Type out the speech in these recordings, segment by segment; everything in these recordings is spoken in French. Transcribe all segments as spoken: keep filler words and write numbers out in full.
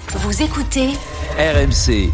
Vous écoutez R M C.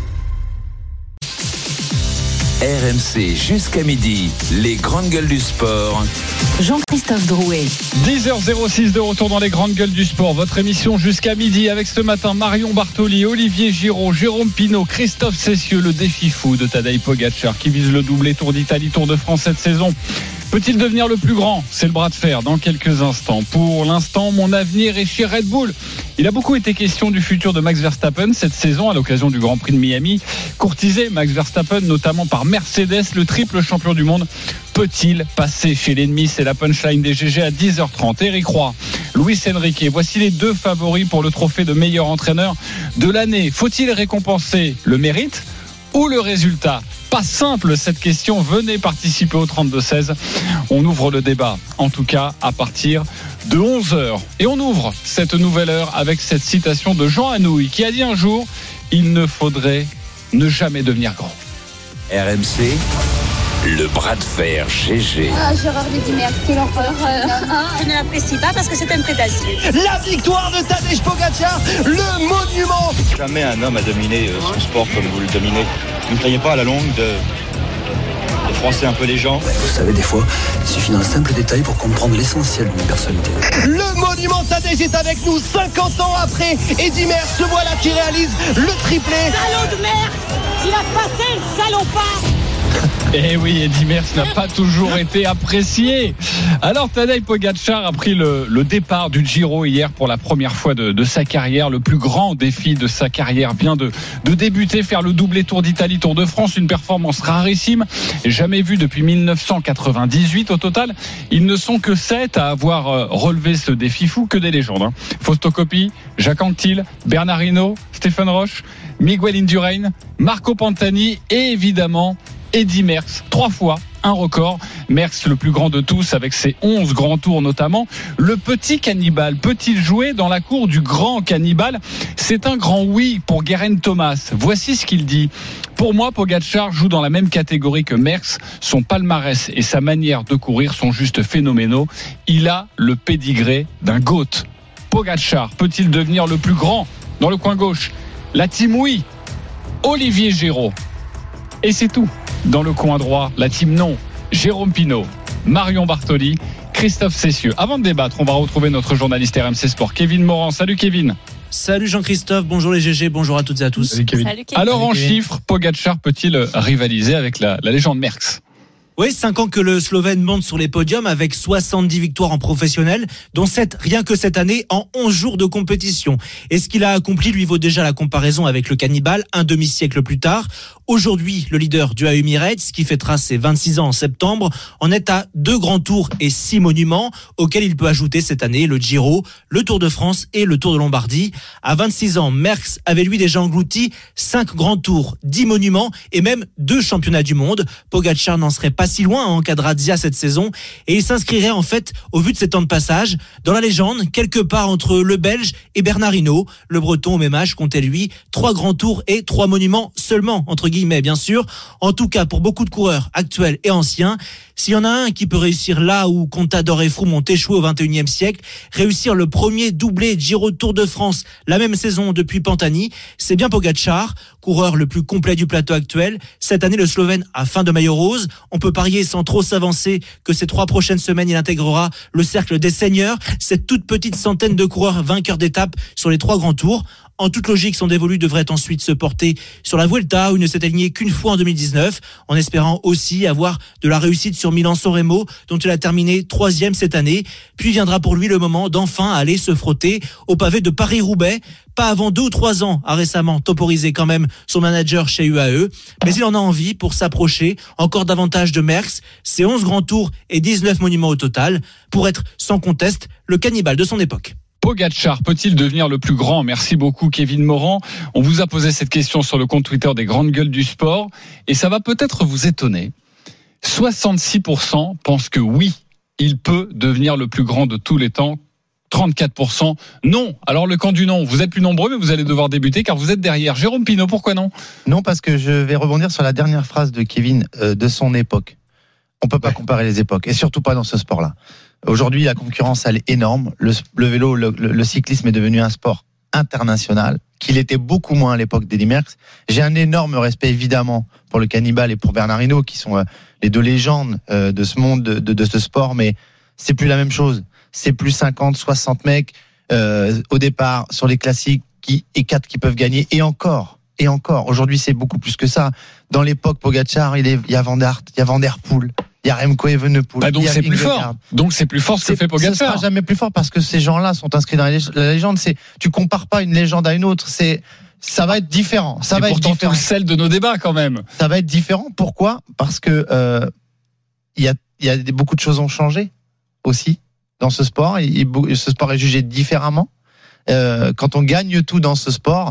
R M C jusqu'à midi, les grandes gueules du sport. Jean-Christophe Drouet. dix heures six de retour dans les grandes gueules du sport. Votre émission jusqu'à midi avec ce matin Marion Bartoli, Olivier Giraud, Jérôme Pinault, Christophe Cessieux, le défi fou de Tadej Pogačar qui vise le doublé Tour d'Italie, Tour de France cette saison. Peut-il devenir le plus grand ? C'est le bras de fer dans quelques instants. Pour l'instant, mon avenir est chez Red Bull. Il a beaucoup été question du futur de Max Verstappen cette saison à l'occasion du Grand Prix de Miami. Courtisé, Max Verstappen, notamment par Mercedes, le triple champion du monde. Peut-il passer chez l'ennemi ? C'est la punchline des G G à dix heures trente. Eric Roy, Luis Enrique, voici les deux favoris pour le trophée de meilleur entraîneur de l'année. Faut-il récompenser le mérite ou le résultat ? Pas simple cette question, venez participer au trente-deux seize. On ouvre le débat, en tout cas à partir de onze heures. Et on ouvre cette nouvelle heure avec cette citation de Jean Anouilh qui a dit un jour « Il ne faudrait ne jamais devenir grand ». R M C, le bras de fer G G. Ah, Gérard Dimer, quelle horreur. Je ne l'apprécie pas parce que c'est un prétentieux. La victoire de Tadej Pogačar, le monument. Jamais un homme a dominé son sport comme vous le dominez. Vous ne croyez pas à la longue de, de froisser un peu les gens ? Vous savez, des fois, il suffit d'un simple détail pour comprendre l'essentiel d'une personnalité. Le monument Tadej est avec nous cinquante ans après. Eddy Merckx, le voilà qui réalise le triplé. Salaud de merde ! Il a passé le salopard ! Eh oui, Eddy Merckx n'a pas toujours été apprécié. Alors Tadej Pogačar a pris le, le départ du Giro hier pour la première fois de, de sa carrière. Le plus grand défi de sa carrière vient de, de débuter, faire le doublé Tour d'Italie, Tour de France, une performance rarissime, jamais vue depuis dix-neuf cent quatre-vingt-dix-huit. Au total, ils ne sont que sept à avoir relevé ce défi fou, que des légendes. Hein. Fausto Coppi, Jacques Anquetil, Bernard Hinault, Stéphane Roche, Miguel Indurain, Marco Pantani et évidemment Eddy Merckx, trois fois un record. Merckx, le plus grand de tous, avec ses onze grands tours notamment. Le petit cannibale peut-il jouer dans la cour du grand cannibale ? C'est un grand oui pour Geraint Thomas. Voici ce qu'il dit. Pour moi, Pogačar joue dans la même catégorie que Merckx. Son palmarès et sa manière de courir sont juste phénoménaux. Il a le pédigré d'un GOAT. Pogačar peut-il devenir le plus grand ? Dans le coin gauche, la team oui, Olivier Giraud. Et c'est tout. Dans le coin droit, la team non, Jérôme Pinault, Marion Bartoli, Christophe Cessieux. Avant de débattre, on va retrouver notre journaliste R M C Sport, Kevin Morand. Salut Kevin. Salut Jean-Christophe, bonjour les G G, bonjour à toutes et à tous. Salut Kevin. Salut Kevin. Alors en Salut Kevin. chiffres, Pogačar peut-il rivaliser avec la, la légende Merckx ? Oui, cinq ans que le Slovène monte sur les podiums avec soixante-dix victoires en professionnel, dont sept rien que cette année en onze jours de compétition. Et ce qu'il a accompli lui vaut déjà la comparaison avec le cannibale un demi-siècle plus tard. Aujourd'hui, le leader du A E Emirates, qui fêtera ses vingt-six ans en septembre, en est à deux grands tours et six monuments, auxquels il peut ajouter cette année le Giro, le Tour de France et le Tour de Lombardie. À vingt-six ans, Merckx avait lui déjà englouti cinq grands tours, dix monuments et même deux championnats du monde. Pogačar n'en serait pas si loin en cas de razzia cette saison et il s'inscrirait en fait, au vu de ses temps de passage, dans la légende, quelque part entre le Belge et Bernard Hinault. Le Breton au même âge comptait lui trois grands tours et trois monuments seulement, entre guillemets bien sûr. En tout cas, pour beaucoup de coureurs actuels et anciens, s'il y en a un qui peut réussir là où Contador et Froome ont échoué au vingt et unième siècle, réussir le premier doublé Giro Tour de France la même saison depuis Pantani, c'est bien Pogačar, coureur le plus complet du plateau actuel. Cette année, le Slovène a fin de maillot rose. On peut parier sans trop s'avancer que ces trois prochaines semaines, il intégrera le cercle des seniors, cette toute petite centaine de coureurs vainqueurs d'étapes sur les trois grands tours. En toute logique, son dévolu devrait ensuite se porter sur la Vuelta, où il ne s'est aligné qu'une fois en deux mille dix-neuf, en espérant aussi avoir de la réussite sur Milan-San Remo, dont il a terminé troisième cette année. Puis viendra pour lui le moment d'enfin aller se frotter au pavé de Paris-Roubaix. Pas avant deux ou trois ans, a récemment temporisé quand même son manager chez U A E. Mais il en a envie pour s'approcher encore davantage de Merckx. C'est onze grands tours et dix-neuf monuments au total, pour être sans conteste le cannibale de son époque. Pogačar peut-il devenir le plus grand ? Merci beaucoup Kevin Morand. On vous a posé cette question sur le compte Twitter des grandes gueules du sport et ça va peut-être vous étonner. soixante-six pour cent pensent que oui, il peut devenir le plus grand de tous les temps. trente-quatre pour cent non. Alors le camp du non, vous êtes plus nombreux mais vous allez devoir débuter car vous êtes derrière. Jérôme Pinault, pourquoi non ? Non, parce que je vais rebondir sur la dernière phrase de Kevin euh, de son époque. On peut pas ouais. comparer les époques et surtout pas dans ce sport-là. Aujourd'hui, la concurrence, elle est énorme. Le, le vélo, le, le cyclisme est devenu un sport international, qu'il était beaucoup moins à l'époque d'Eddy Merckx. J'ai un énorme respect évidemment pour le Cannibal et pour Bernard Hinault, qui sont euh, les deux légendes euh, de ce monde, de, de, de ce sport, mais c'est plus la même chose. C'est plus cinquante, soixante mecs euh, au départ sur les classiques qui, et quatre qui peuvent gagner, et encore, et encore. Aujourd'hui, c'est beaucoup plus que ça. Dans l'époque Pogacar, il, est, il y a Van Aert, il y a Van Der Poel, il y a Remco Evenepoel. Bah donc il y a c'est plus Vingegaard. fort. Donc c'est plus fort ce que C'est- fait Pogacar. Ce sera jamais plus fort parce que ces gens-là sont inscrits dans la lég- la légende. C'est, tu compares pas une légende à une autre. C'est, ça va être différent. Ça C'est va être pourtant tout différent. le sel de nos débats quand même. Ça va être différent. Pourquoi ? Parce que euh, il y a, il y a des, beaucoup de choses ont changé aussi dans ce sport. Et, et ce sport est jugé différemment. Euh, quand on gagne tout dans ce sport,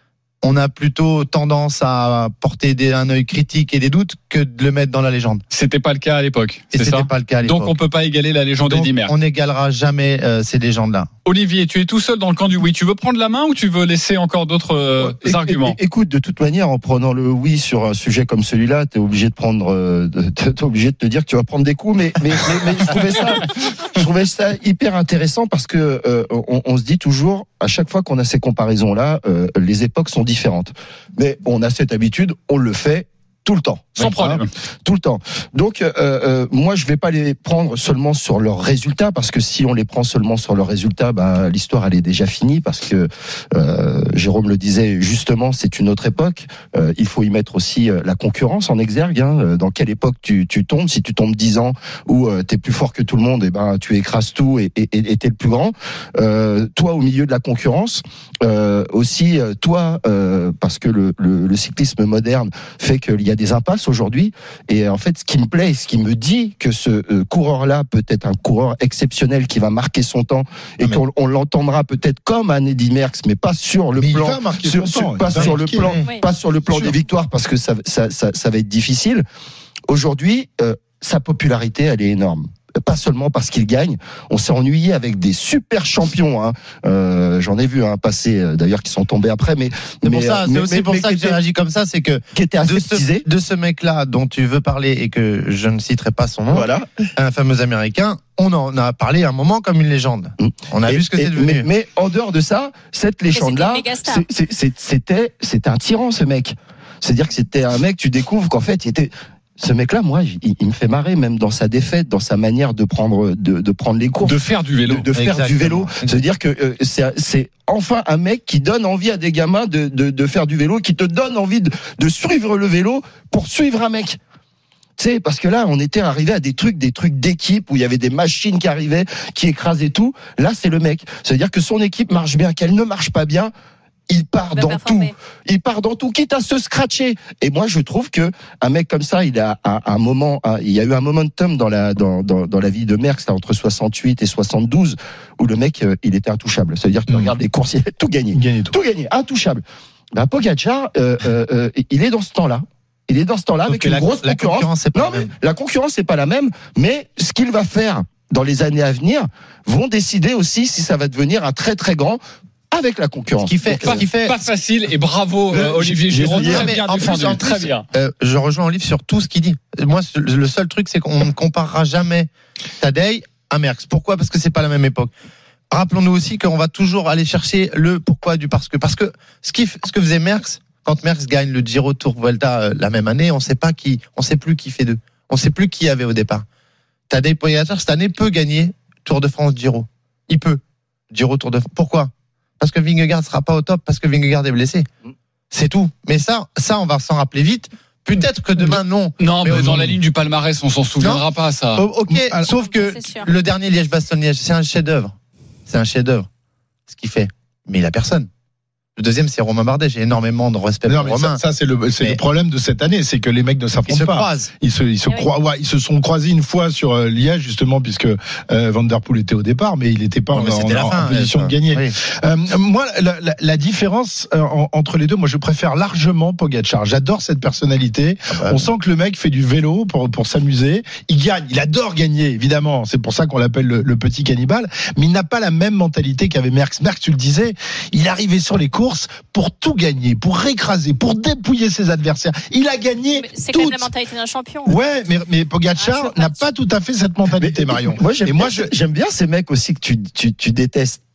on a plutôt tendance à porter des, un œil critique et des doutes que de le mettre dans la légende. C'était pas le cas à l'époque. Et C'est c'était ça. pas le cas à l'époque. Donc on peut pas égaler la légende Donc, d'Eddy Merckx. on n'égalera jamais euh, ces légendes-là. Olivier, tu es tout seul dans le camp du oui. Tu veux prendre la main ou tu veux laisser encore d'autres euh, É- é- arguments ? Écoute, de toute manière, en prenant le oui sur un sujet comme celui-là, t'es obligé de prendre, euh, de- t'es obligé de te dire que tu vas prendre des coups. Mais, mais, mais, mais je trouvais ça, je trouvais ça hyper intéressant parce que euh, on, on se dit toujours, à chaque fois qu'on a ces comparaisons-là, euh, les époques sont différentes. Mais on a cette habitude, on le fait tout le temps. Sans problème. Hein, tout le temps. Donc, euh, euh, moi, je vais pas les prendre seulement sur leurs résultats, parce que si on les prend seulement sur leurs résultats, bah, l'histoire, elle est déjà finie, parce que euh, Jérôme le disait justement, c'est une autre époque. Euh, il faut y mettre aussi euh, la concurrence en exergue. Hein, dans quelle époque tu, tu tombes ? Si tu tombes dix ans où euh, t'es plus fort que tout le monde, et ben tu écrases tout et et, et t'es le plus grand. Euh, toi, au milieu de la concurrence, euh, aussi euh, toi, euh, parce que le, le, le cyclisme moderne fait qu'il y a des impasses aujourd'hui. Et en fait, ce qui me plaît, ce qui me dit que ce euh, coureur-là peut être un coureur exceptionnel qui va marquer son temps et mais... qu'on on l'entendra peut-être comme un Eddy Merckx, mais pas sur le mais plan, il va marquer sur, son sur, temps, pas il va sur marquer, le plan, oui. pas sur le plan Sûr. des victoires, parce que ça, ça, ça, ça va être difficile. Aujourd'hui, euh, sa popularité, elle est énorme. Pas seulement parce qu'il gagne, on s'est ennuyé avec des super champions. Hein. Euh, j'en ai vu un hein, passer, euh, d'ailleurs, qui sont tombés après. Mais C'est mais, pour ça, euh, c'est mais, aussi mais, pour mais ça que qui j'ai était, réagi comme ça, c'est que qui était de aseptisé. ce, de ce mec-là dont tu veux parler et que je ne citerai pas son nom, Voilà. un fameux Américain, on en a parlé à un moment comme une légende. On a Et- vu ce que et- c'est devenu. Mais, mais en dehors de ça, cette légende-là, Mais c'était une méga star. c'est- c'est- c'est- c'était, c'était un tyran, ce mec. C'est-à-dire que c'était un mec, tu découvres qu'en fait, il était. Ce mec-là, moi, il, il me fait marrer, même dans sa défaite, dans sa manière de prendre, de, de prendre les courses, De faire du vélo. de, de faire Exactement. du vélo. C'est-à-dire que euh, c'est, c'est enfin un mec qui donne envie à des gamins de, de, de faire du vélo, qui te donne envie de, de suivre le vélo pour suivre un mec. Tu sais, parce que là, on était arrivé à des trucs, des trucs d'équipe où il y avait des machines qui arrivaient, qui écrasaient tout. Là, c'est le mec. C'est-à-dire que son équipe marche bien, qu'elle ne marche pas bien, il part Il va dans performer. tout. Il part dans tout, quitte à se scratcher. Et moi, je trouve que un mec comme ça, il a un, un moment, un, il y a eu un momentum dans la dans dans, dans la vie de Merckx, là, entre soixante-huit et soixante-douze, où le mec, euh, il était intouchable. C'est-à-dire que tu Mmh. regardes les courses, il a tout gagné, Il gagnait tout. tout gagné, intouchable. Ben, Pogacar, euh, euh, euh, il est dans ce temps-là. Il est dans ce temps-là Sauf avec que une la, grosse la concurrence. concurrence, c'est pas Non, la mais même. la concurrence c'est pas la même, mais ce qu'il va faire dans les années à venir vont décider aussi si ça va devenir un très très grand avec la concurrence. Ce qui fait, Donc, ce Pas, qui fait, pas facile et bravo euh, Le- Olivier j'ai- Giron, j'ai- très mais bien en plus, défendu, en plus, très bien. euh, je rejoins Olivier sur tout ce qu'il dit. Moi, le seul truc, c'est qu'on ne comparera jamais Tadej à Merckx. Pourquoi ? Parce que c'est pas la même époque. Rappelons-nous aussi qu'on va toujours aller chercher le pourquoi du parce que. Parce que ce, qui, ce que faisait Merckx, quand Merckx gagne le Giro Tour Vuelta euh, la même année, on sait pas qui, on sait plus qui fait deux. On sait plus qui y avait au départ. Tadej Pogacar cette année peut gagner Tour de France Giro. Il peut. Giro Tour de France. Pourquoi ? Parce que Vingegaard sera pas au top, parce que Vingegaard est blessé. C'est tout. Mais ça, ça, on va s'en rappeler vite. Peut-être que demain, non. Non, Mais mais dans aujourd'hui- la ligne du palmarès, on s'en souviendra pas ça. Oh, ok, Alors- sauf que C'est sûr. le dernier Liège-Bastogne-Liège, c'est un chef-d'œuvre. C'est un chef-d'œuvre. Ce qu'il fait. Mais il a personne. Le deuxième, c'est Romain Bardet. J'ai énormément de respect Non, pour mais Romain. ça, ça c'est le, c'est Mais- le problème de cette année, c'est que les mecs ne Ils s'affrontent se pas. croisent. Ils se, ils se Eh oui. croient, ouais, ils se sont croisés une fois sur euh, Liège justement puisque euh, Van Der Poel était au départ, mais il n'était pas Ouais, en, mais c'était en- la fin, en position ouais, de gagner. oui. Euh, moi, la, la, la différence euh, en- entre les deux, moi, je préfère largement Pogacar. J'adore cette personnalité. Ah bah, On sent que le mec fait du vélo pour pour s'amuser. Il gagne, il adore gagner, évidemment. C'est pour ça qu'on l'appelle le, le petit cannibale. Mais il n'a pas la même mentalité qu'avait Merckx. Merckx, tu le disais, il arrivait sur les courses pour tout gagner, pour écraser, pour dépouiller ses adversaires. Il a gagné Mais c'est quand même toutes. la mentalité d'un champion. Ouais, mais, mais Ah, Pogacar je veux pas n'a dessus. pas tout à fait cette mentalité, Mais- Marion. Moi, j'aime Et bien, moi, je, j'aime bien ces mecs aussi que tu, tu, tu détestes.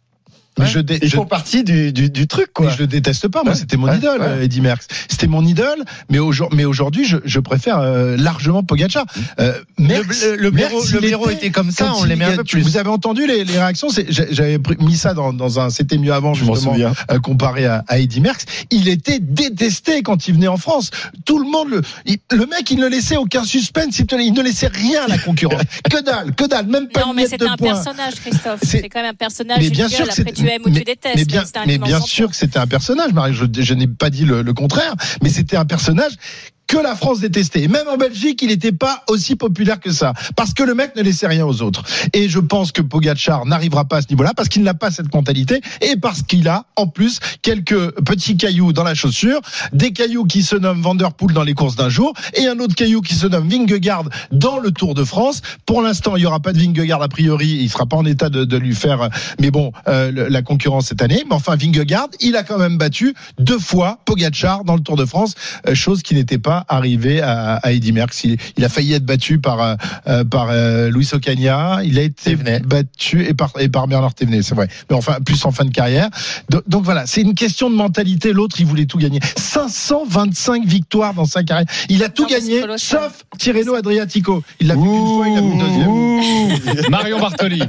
Mais ouais. je dé- Ils je... font partie du, du, du truc, quoi. Mais je le déteste pas. Moi, ouais. c'était mon ouais. idole, ouais. Eddy Merckx. C'était mon idole, mais, aujourd- mais aujourd'hui, je, je préfère euh, largement Pogacar. Euh, Merckx, le le, Merckx, le Béraud était, était comme ça, on l'aimait un peu plus. Vous avez entendu les, les réactions? C'est, j'avais mis ça dans, dans un C'était mieux avant, justement, euh, comparé à, à Eddy Merckx. Il était détesté quand il venait en France. Tout le monde, le, il, le mec, il ne laissait aucun suspense, il ne laissait rien à la concurrence. Que dalle, que dalle, même pas non, une mais miette c'était de un point. personnage, Christophe. C'est... C'est quand même un personnage. Mais bien une sûr gueule. que Après, tu aimes ou mais, tu détestes. mais bien, mais, mais bien sûr que c'était un personnage, Marie. Je, je n'ai pas dit le, le contraire, mais c'était un personnage que la France détestait. Et même en Belgique, il n'était pas aussi populaire que ça. Parce que le mec ne laissait rien aux autres. Et je pense que Pogacar n'arrivera pas à ce niveau-là, parce qu'il n'a pas cette mentalité, et parce qu'il a, en plus, quelques petits cailloux dans la chaussure, des cailloux qui se nomment Van Der Poel dans les courses d'un jour, et un autre caillou qui se nomme Vingegaard dans le Tour de France. Pour l'instant, il n'y aura pas de Vingegaard, a priori, il ne sera pas en état de, de lui faire, mais bon, euh, la concurrence cette année. Mais enfin, Vingegaard, il a quand même battu deux fois Pogacar dans le Tour de France, euh, chose qui n'était pas arrivé à, à Eddy Merckx. Il, il a failli être battu par euh, par euh, Luis Ocaña. Il a été Thévenet. battu et par et par Bernard Thévenet, c'est vrai. Mais enfin, plus en fin de carrière. Donc, donc voilà, c'est une question de mentalité. L'autre, il voulait tout gagner. cinq cent vingt-cinq victoires dans sa carrière. Il a tout non, gagné, sauf Tirreno Adriatico. Il l'a fait qu'une fois, il l'a fait une deuxième. Marion Bartoli.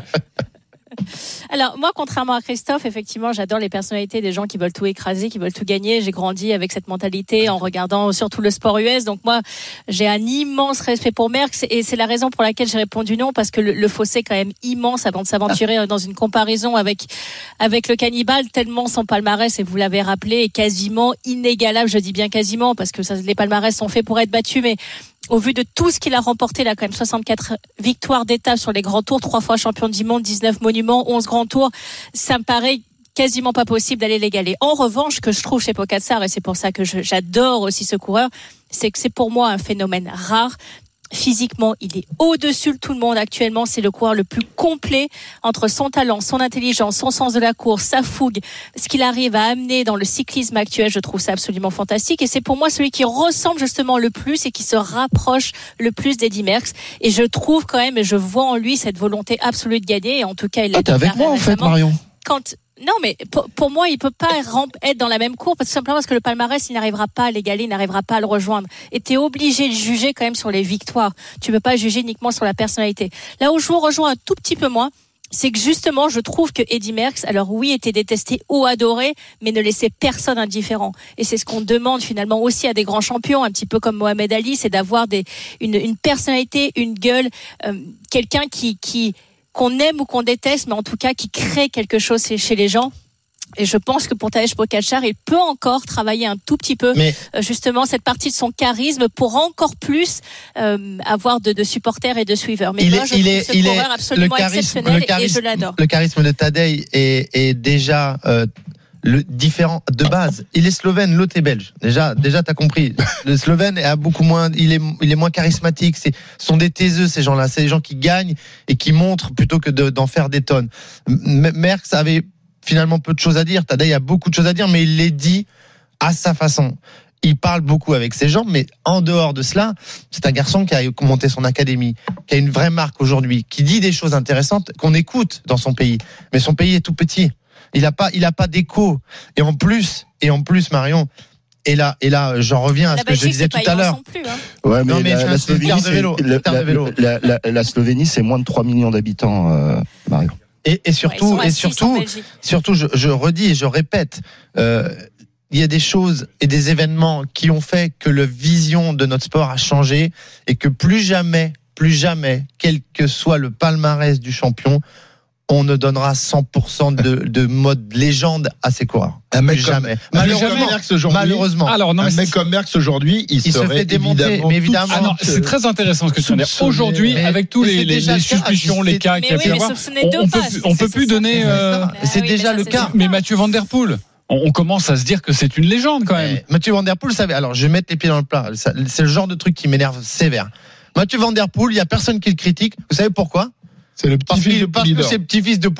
Alors moi, contrairement à Christophe, effectivement, j'adore les personnalités des gens qui veulent tout écraser, qui veulent tout gagner. J'ai grandi avec cette mentalité en regardant surtout le sport U S. Donc moi, j'ai un immense respect pour Merckx et c'est la raison pour laquelle j'ai répondu non, parce que le, le fossé est quand même immense avant de s'aventurer dans une comparaison avec avec le cannibale, tellement son palmarès, et vous l'avez rappelé, est quasiment inégalable. Je dis bien quasiment parce que ça, les palmarès sont faits pour être battus, mais au vu de tout ce qu'il a remporté, il a quand même soixante-quatre victoires d'étape sur les grands tours, trois fois champion du monde, dix-neuf monuments, onze grands tours. Ça me paraît quasiment pas possible d'aller l'égaler. En revanche, ce que je trouve chez Pogacar, et c'est pour ça que je, j'adore aussi ce coureur, c'est que c'est pour moi un phénomène rare. Physiquement, il est au-dessus de tout le monde actuellement. C'est le coureur le plus complet entre son talent, son intelligence, son sens de la course, sa fougue, ce qu'il arrive à amener dans le cyclisme actuel. Je trouve ça absolument fantastique. Et c'est pour moi celui qui ressemble justement le plus et qui se rapproche le plus d'Eddy Merckx. Et je trouve quand même, et je vois en lui cette volonté absolue de gagner. Et en tout cas, il l'a ah, t'es avec moi en fait, Marion. Quand Non, mais pour, pour moi, il peut pas être dans la même cour, parce que simplement parce que le palmarès, il n'arrivera pas à l'égaler, il n'arrivera pas à le rejoindre. Et t'es obligé de juger quand même sur les victoires. Tu peux pas juger uniquement sur la personnalité. Là où je vous rejoins un tout petit peu moins, c'est que justement, je trouve que Eddy Merckx, alors oui, était détesté ou adoré, mais ne laissait personne indifférent. Et c'est ce qu'on demande finalement aussi à des grands champions, un petit peu comme Mohamed Ali, c'est d'avoir des, une, une personnalité, une gueule, euh, quelqu'un qui, qui, qu'on aime ou qu'on déteste, mais en tout cas qui crée quelque chose chez les gens. Et je pense que pour Tadej Pogacar, il peut encore travailler un tout petit peu, mais justement, cette partie de son charisme pour encore plus euh, avoir de, de supporters et de suiveurs. Mais il moi, est, je il trouve est, ce il coureur est, absolument le charisme, exceptionnel le charisme, et je l'adore. Le charisme de Tadej est, est déjà euh, le différent de base. Il est slovène, l'autre est belge. Déjà, déjà, t'as compris. Le slovène a beaucoup moins, il est, il est moins charismatique. C'est, ce sont des taiseux, ces gens-là. C'est des gens qui gagnent et qui montrent plutôt que de, d'en faire des tonnes. Merckx avait finalement peu de choses à dire. Tadej a beaucoup de choses à dire, mais il les dit à sa façon. Il parle beaucoup avec ses gens, mais en dehors de cela, c'est un garçon qui a monté son académie, qui a une vraie marque aujourd'hui, qui dit des choses intéressantes qu'on écoute dans son pays. Mais son pays est tout petit. Il a pas, il a pas d'écho. Et en plus, et en plus, Marion, et là, et là, j'en reviens à ce que je disais tout à l'heure. Plus, hein. Ouais, mais, non, mais la, la, Slovénie, c'est, vélo, la, la, la, la, la Slovénie, c'est moins de trois millions d'habitants, euh, Marion. Et, et surtout, ouais, et surtout, surtout, je, je redis et je répète, euh, il y a des choses et des événements qui ont fait que la vision de notre sport a changé et que plus jamais, plus jamais, quel que soit le palmarès du champion, on ne donnera cent pour cent de, de mode légende à ces coureurs. Un mec plus comme, jamais. Malheureusement, malheureusement. Alors, non, un mais mec comme Merckx aujourd'hui, il, il serait se fait démonter, évidemment. Mais évidemment, ah non, c'est très intéressant ce que tu dis. Aujourd'hui, mais, avec tous les, les, les suspicions, les cas qu'il y a pu avoir, on peut, on peut plus donner. Euh, c'est déjà le cas. Mais Mathieu Van Der Poel, on commence à se dire que c'est une légende quand même. Mathieu Van Der Poel, savez, alors je vais mettre les pieds dans le plat. C'est le genre de truc qui m'énerve sévère. Mathieu Van Der Poel, il y a personne qui le critique. Vous savez pourquoi? C'est le petit-fils de Parce que c'est le petit-fils de Poupou.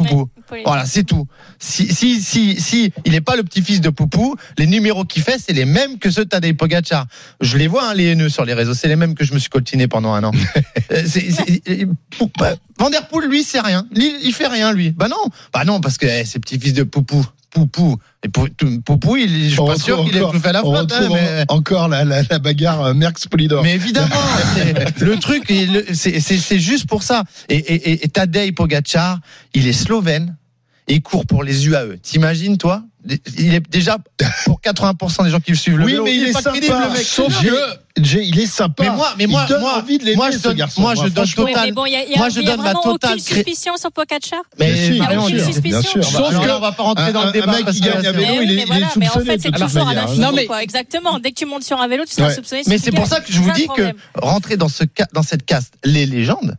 Voilà, c'est tout. Si, si, si, si il n'est pas le petit-fils de Poupou, les numéros qu'il fait, c'est les mêmes que ceux de Tadej Pogacar. Je les vois, hein, les haineux sur les réseaux, c'est les mêmes que je me suis coltiné pendant un an. c'est, c'est, bah, Van Der Poel, lui, c'est rien. Il, il fait rien, lui. Bah non, bah non, parce que eh, c'est petit-fils de Poupou. Poupou. Et Poupou, il, je suis pas sûr qu'il ait tout fait à la flotte. Hein, mais... Encore la, la, la bagarre Merckx-Polidor. Mais évidemment, le truc, c'est, c'est, c'est juste pour ça. Et, et, et Tadej Pogacar, il est slovène et il court pour les U A E. T'imagines, toi ? Il est déjà pour quatre-vingts pour cent des gens qui le suivent. Le oui, vélo, mais il, il est, est pas sympa. Crédible, le mec. Sauf que Jay, il est sympa. Mais moi, mais moi, il donne moi, envie de l'aimer, moi, je donne, ce garçon. moi, je donne total. Oui, bon, y a, y a, moi, je y a donne ma totale. Aucune suspicion sur Pogacar. Mais si, il n'y a aucune sûr, suspicion. Bien sûr. Sauf que on va pas rentrer dans le débat. Un mec qui gagne à vélo, il est, voilà, il est mais en fait, c'est toujours à manière. l'infini, quoi. Exactement. Dès que tu montes sur un vélo, tu seras soupçonné. Mais c'est pour ça que je vous dis que rentrer dans ce dans cette caste, les légendes.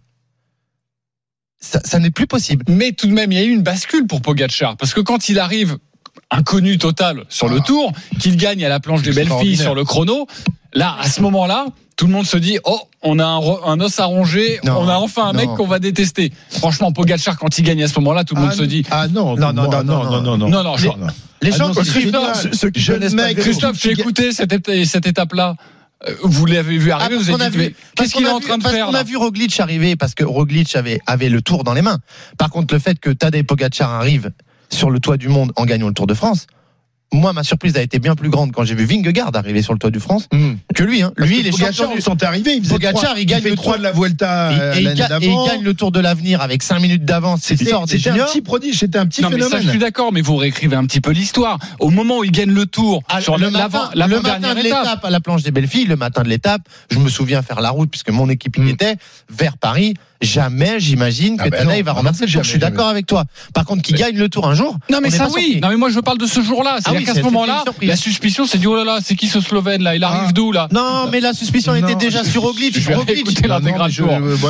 Ça, ça n'est plus possible. Mais tout de même, il y a eu une bascule pour Pogacar. Parce que quand il arrive inconnu total sur le tour, qu'il gagne à la planche des belles filles sur le chrono, là, à ce moment-là, tout le monde se dit, oh, on a un, un os à ronger, non, on a enfin un non. mec qu'on va détester. Franchement, Pogacar, quand il gagne à ce moment-là, tout le monde ah, se dit, ah non, non, non, non, non, non, non, non, non, non, les, non. les gens, ah, Christophe, ceux qui connaissent pas Christophe, j'ai écouté cette, cette étape-là. Vous l'avez vu arriver, ah, vous avez dit, vu, qu'est-ce qu'il est en train de parce faire qu'on a vu Roglic arriver, parce que Roglic avait, avait le tour dans les mains. Par contre, le fait que Tadej Pogacar arrive sur le toit du monde en gagnant le Tour de France, moi, ma surprise a été bien plus grande quand j'ai vu Vingegaard arriver sur le toit du France mmh. que lui. Hein. Lui, les Pogacar, ils sont arrivés. Il Pogacar, il gagne il fait le trois de la Vuelta et, et, il, et il gagne le Tour de l'Avenir avec cinq minutes d'avance. C'était, c'était un petit prodige, c'était un petit non, phénomène. Mais ça, je suis d'accord, mais vous réécrivez un petit peu l'histoire. Au moment où il gagne le Tour, ah, sur le le, matin, la le matin de l'étape étape. à la planche des belles filles, le matin de l'étape, je me souviens faire la route puisque mon équipe y mmh. était vers Paris. Jamais, j'imagine que ah ben Tadej va renverser le Tour. Je suis d'accord avec toi. Par contre, qu'il gagne le Tour un jour. Non, mais ça, oui. Non, mais moi, je parle de ce jour-là. C'est-à-dire qu'à ce moment-là, la suspicion, c'est dit, oh là là, c'est qui ce Slovène là? Il arrive ah. d'où là? Non, mais la suspicion non. était déjà sur Roglic. Je vais écouter l'intégration.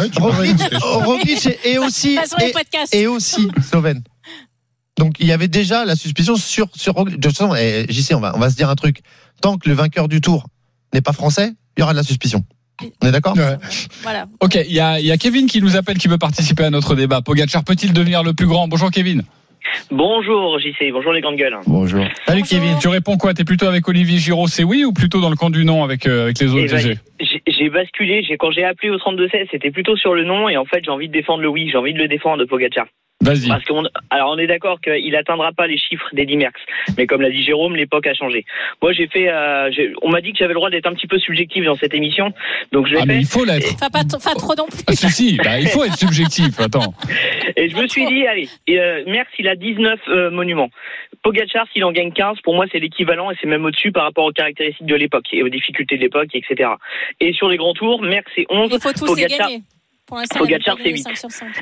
Roglic est aussi, et aussi slovène. Donc il y avait déjà la suspicion sur sur Roglic. De toute façon, J C, on va on va se dire un truc. Tant que le vainqueur du Tour n'est pas français, il y aura de la suspicion. On est d'accord ? Ouais. Voilà. Ok, il y a, y a Kevin qui nous appelle, qui veut participer à notre débat. Pogacar peut-il devenir le plus grand ? Bonjour Kevin. Bonjour J C, bonjour les grandes gueules. Bonjour. Salut bonjour. Kevin. Tu réponds quoi ? T'es plutôt avec Olivier Giraud, c'est oui, ou plutôt dans le camp du non avec, euh, avec les autres G G ? j'ai, j'ai basculé, j'ai, quand j'ai appelé au trente-deux seize, c'était plutôt sur le non, et en fait j'ai envie de défendre le oui, j'ai envie de le défendre de Pogacar. Vas-y. Parce qu'on, alors on est d'accord qu'il atteindra pas les chiffres d'Eddy Merckx, mais comme l'a dit Jérôme, l'époque a changé. Moi j'ai fait, euh, j'ai, on m'a dit que j'avais le droit d'être un petit peu subjectif dans cette émission, donc je l'ai ah, fait. Mais il faut l'être. Enfin pas, pas trop non plus. Ah, si si, bah, il faut être subjectif. Attends. Et je me suis dit, allez, euh, Merckx il a dix-neuf euh, monuments. Pogacar s'il en gagne quinze, pour moi c'est l'équivalent et c'est même au-dessus par rapport aux caractéristiques de l'époque et aux difficultés de l'époque, et cetera. Et sur les grands tours, Merckx c'est onze. Il faut tous Pogacar, les gagner. Pour l'instant, Pogacar c'est huit.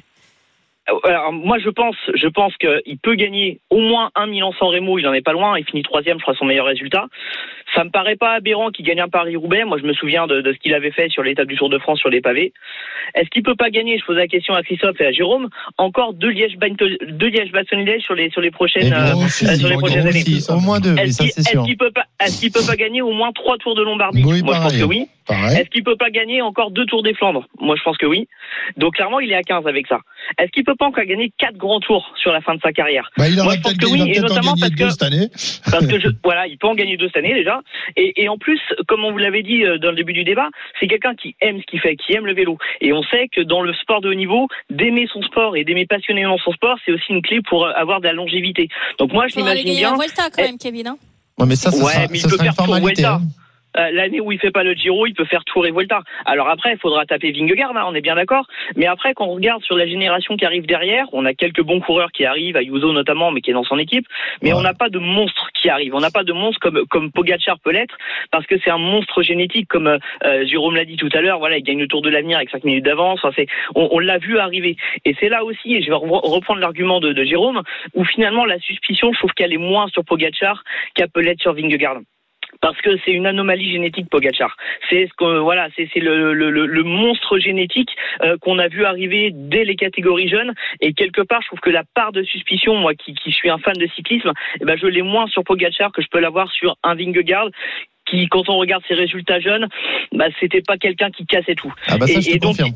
Alors, moi, je pense, je pense qu'il peut gagner au moins un Milan-San Remo. Il en est pas loin. Il finit troisième, je crois, son meilleur résultat. Ça me paraît pas aberrant qu'il gagne un Paris-Roubaix. Moi, je me souviens de, de ce qu'il avait fait sur l'étape du Tour de France sur les pavés. Est-ce qu'il peut pas gagner ? Je pose la question à Christophe et à Jérôme. Encore deux Liège-Bastogne-Liège sur les sur les prochaines euh, aussi, euh, sur les prochaines années. Aussi, au moins deux. Est-ce, ça, qu'il, c'est sûr. est-ce qu'il peut pas Est-ce qu'il peut pas gagner au moins trois Tours de Lombardie ? Oui, moi, pareil. je pense que oui. Pareil. Est-ce qu'il peut pas gagner encore deux Tours des Flandres ? Moi, je pense que oui. Donc clairement, il est à quinze avec ça. Est-ce qu'il peut pas encore gagner quatre grands tours sur la fin de sa carrière ? Bah, il en Moi, va je pense peut-être, que oui, il va et peut-être en notamment gagner parce deux que cette année. parce que je, voilà, il peut en gagner deux cette année déjà. Et, et en plus, comme on vous l'avait dit dans le début du débat, c'est quelqu'un qui aime ce qu'il fait, qui aime le vélo. Et on sait que dans le sport de haut niveau, d'aimer son sport et d'aimer passionnément son sport, c'est aussi une clé pour avoir de la longévité. Donc moi, je l'imagine bien. La Vuelta quand même, Kevin. Hein ouais, mais ça, ça ouais, sera, mais il ça peut sera faire une formalité. Tour Vuelta. Hein. Euh, l'année où il fait pas le Giro, il peut faire Tour et Vuelta. Alors après, il faudra taper Vingegaard, hein, on est bien d'accord. Mais après, quand on regarde sur la génération qui arrive derrière, on a quelques bons coureurs qui arrivent, Ayuso notamment, mais qui est dans son équipe. Mais ouais. on n'a pas de monstre qui arrive. On n'a pas de monstre comme comme Pogacar peut l'être, parce que c'est un monstre génétique, comme euh, Jérôme l'a dit tout à l'heure. Voilà, il gagne le Tour de l'Avenir avec cinq minutes d'avance. Enfin, c'est, on, on l'a vu arriver. Et c'est là aussi, et je vais reprendre l'argument de, de Jérôme, où finalement la suspicion, je trouve qu'elle est moins sur Pogacar qu'elle peut l'être sur Vingegaard. Parce que c'est une anomalie génétique Pogacar. C'est ce que voilà, c'est c'est le le le monstre génétique euh, qu'on a vu arriver dès les catégories jeunes. Et quelque part, je trouve que la part de suspicion, moi qui qui suis un fan de cyclisme, eh ben je l'ai moins sur Pogacar que je peux l'avoir sur un Vingegaard, qui, quand on regarde ses résultats jeunes, bah c'était pas quelqu'un qui cassait tout. Ah bah ça, et, je te et donc, confirme.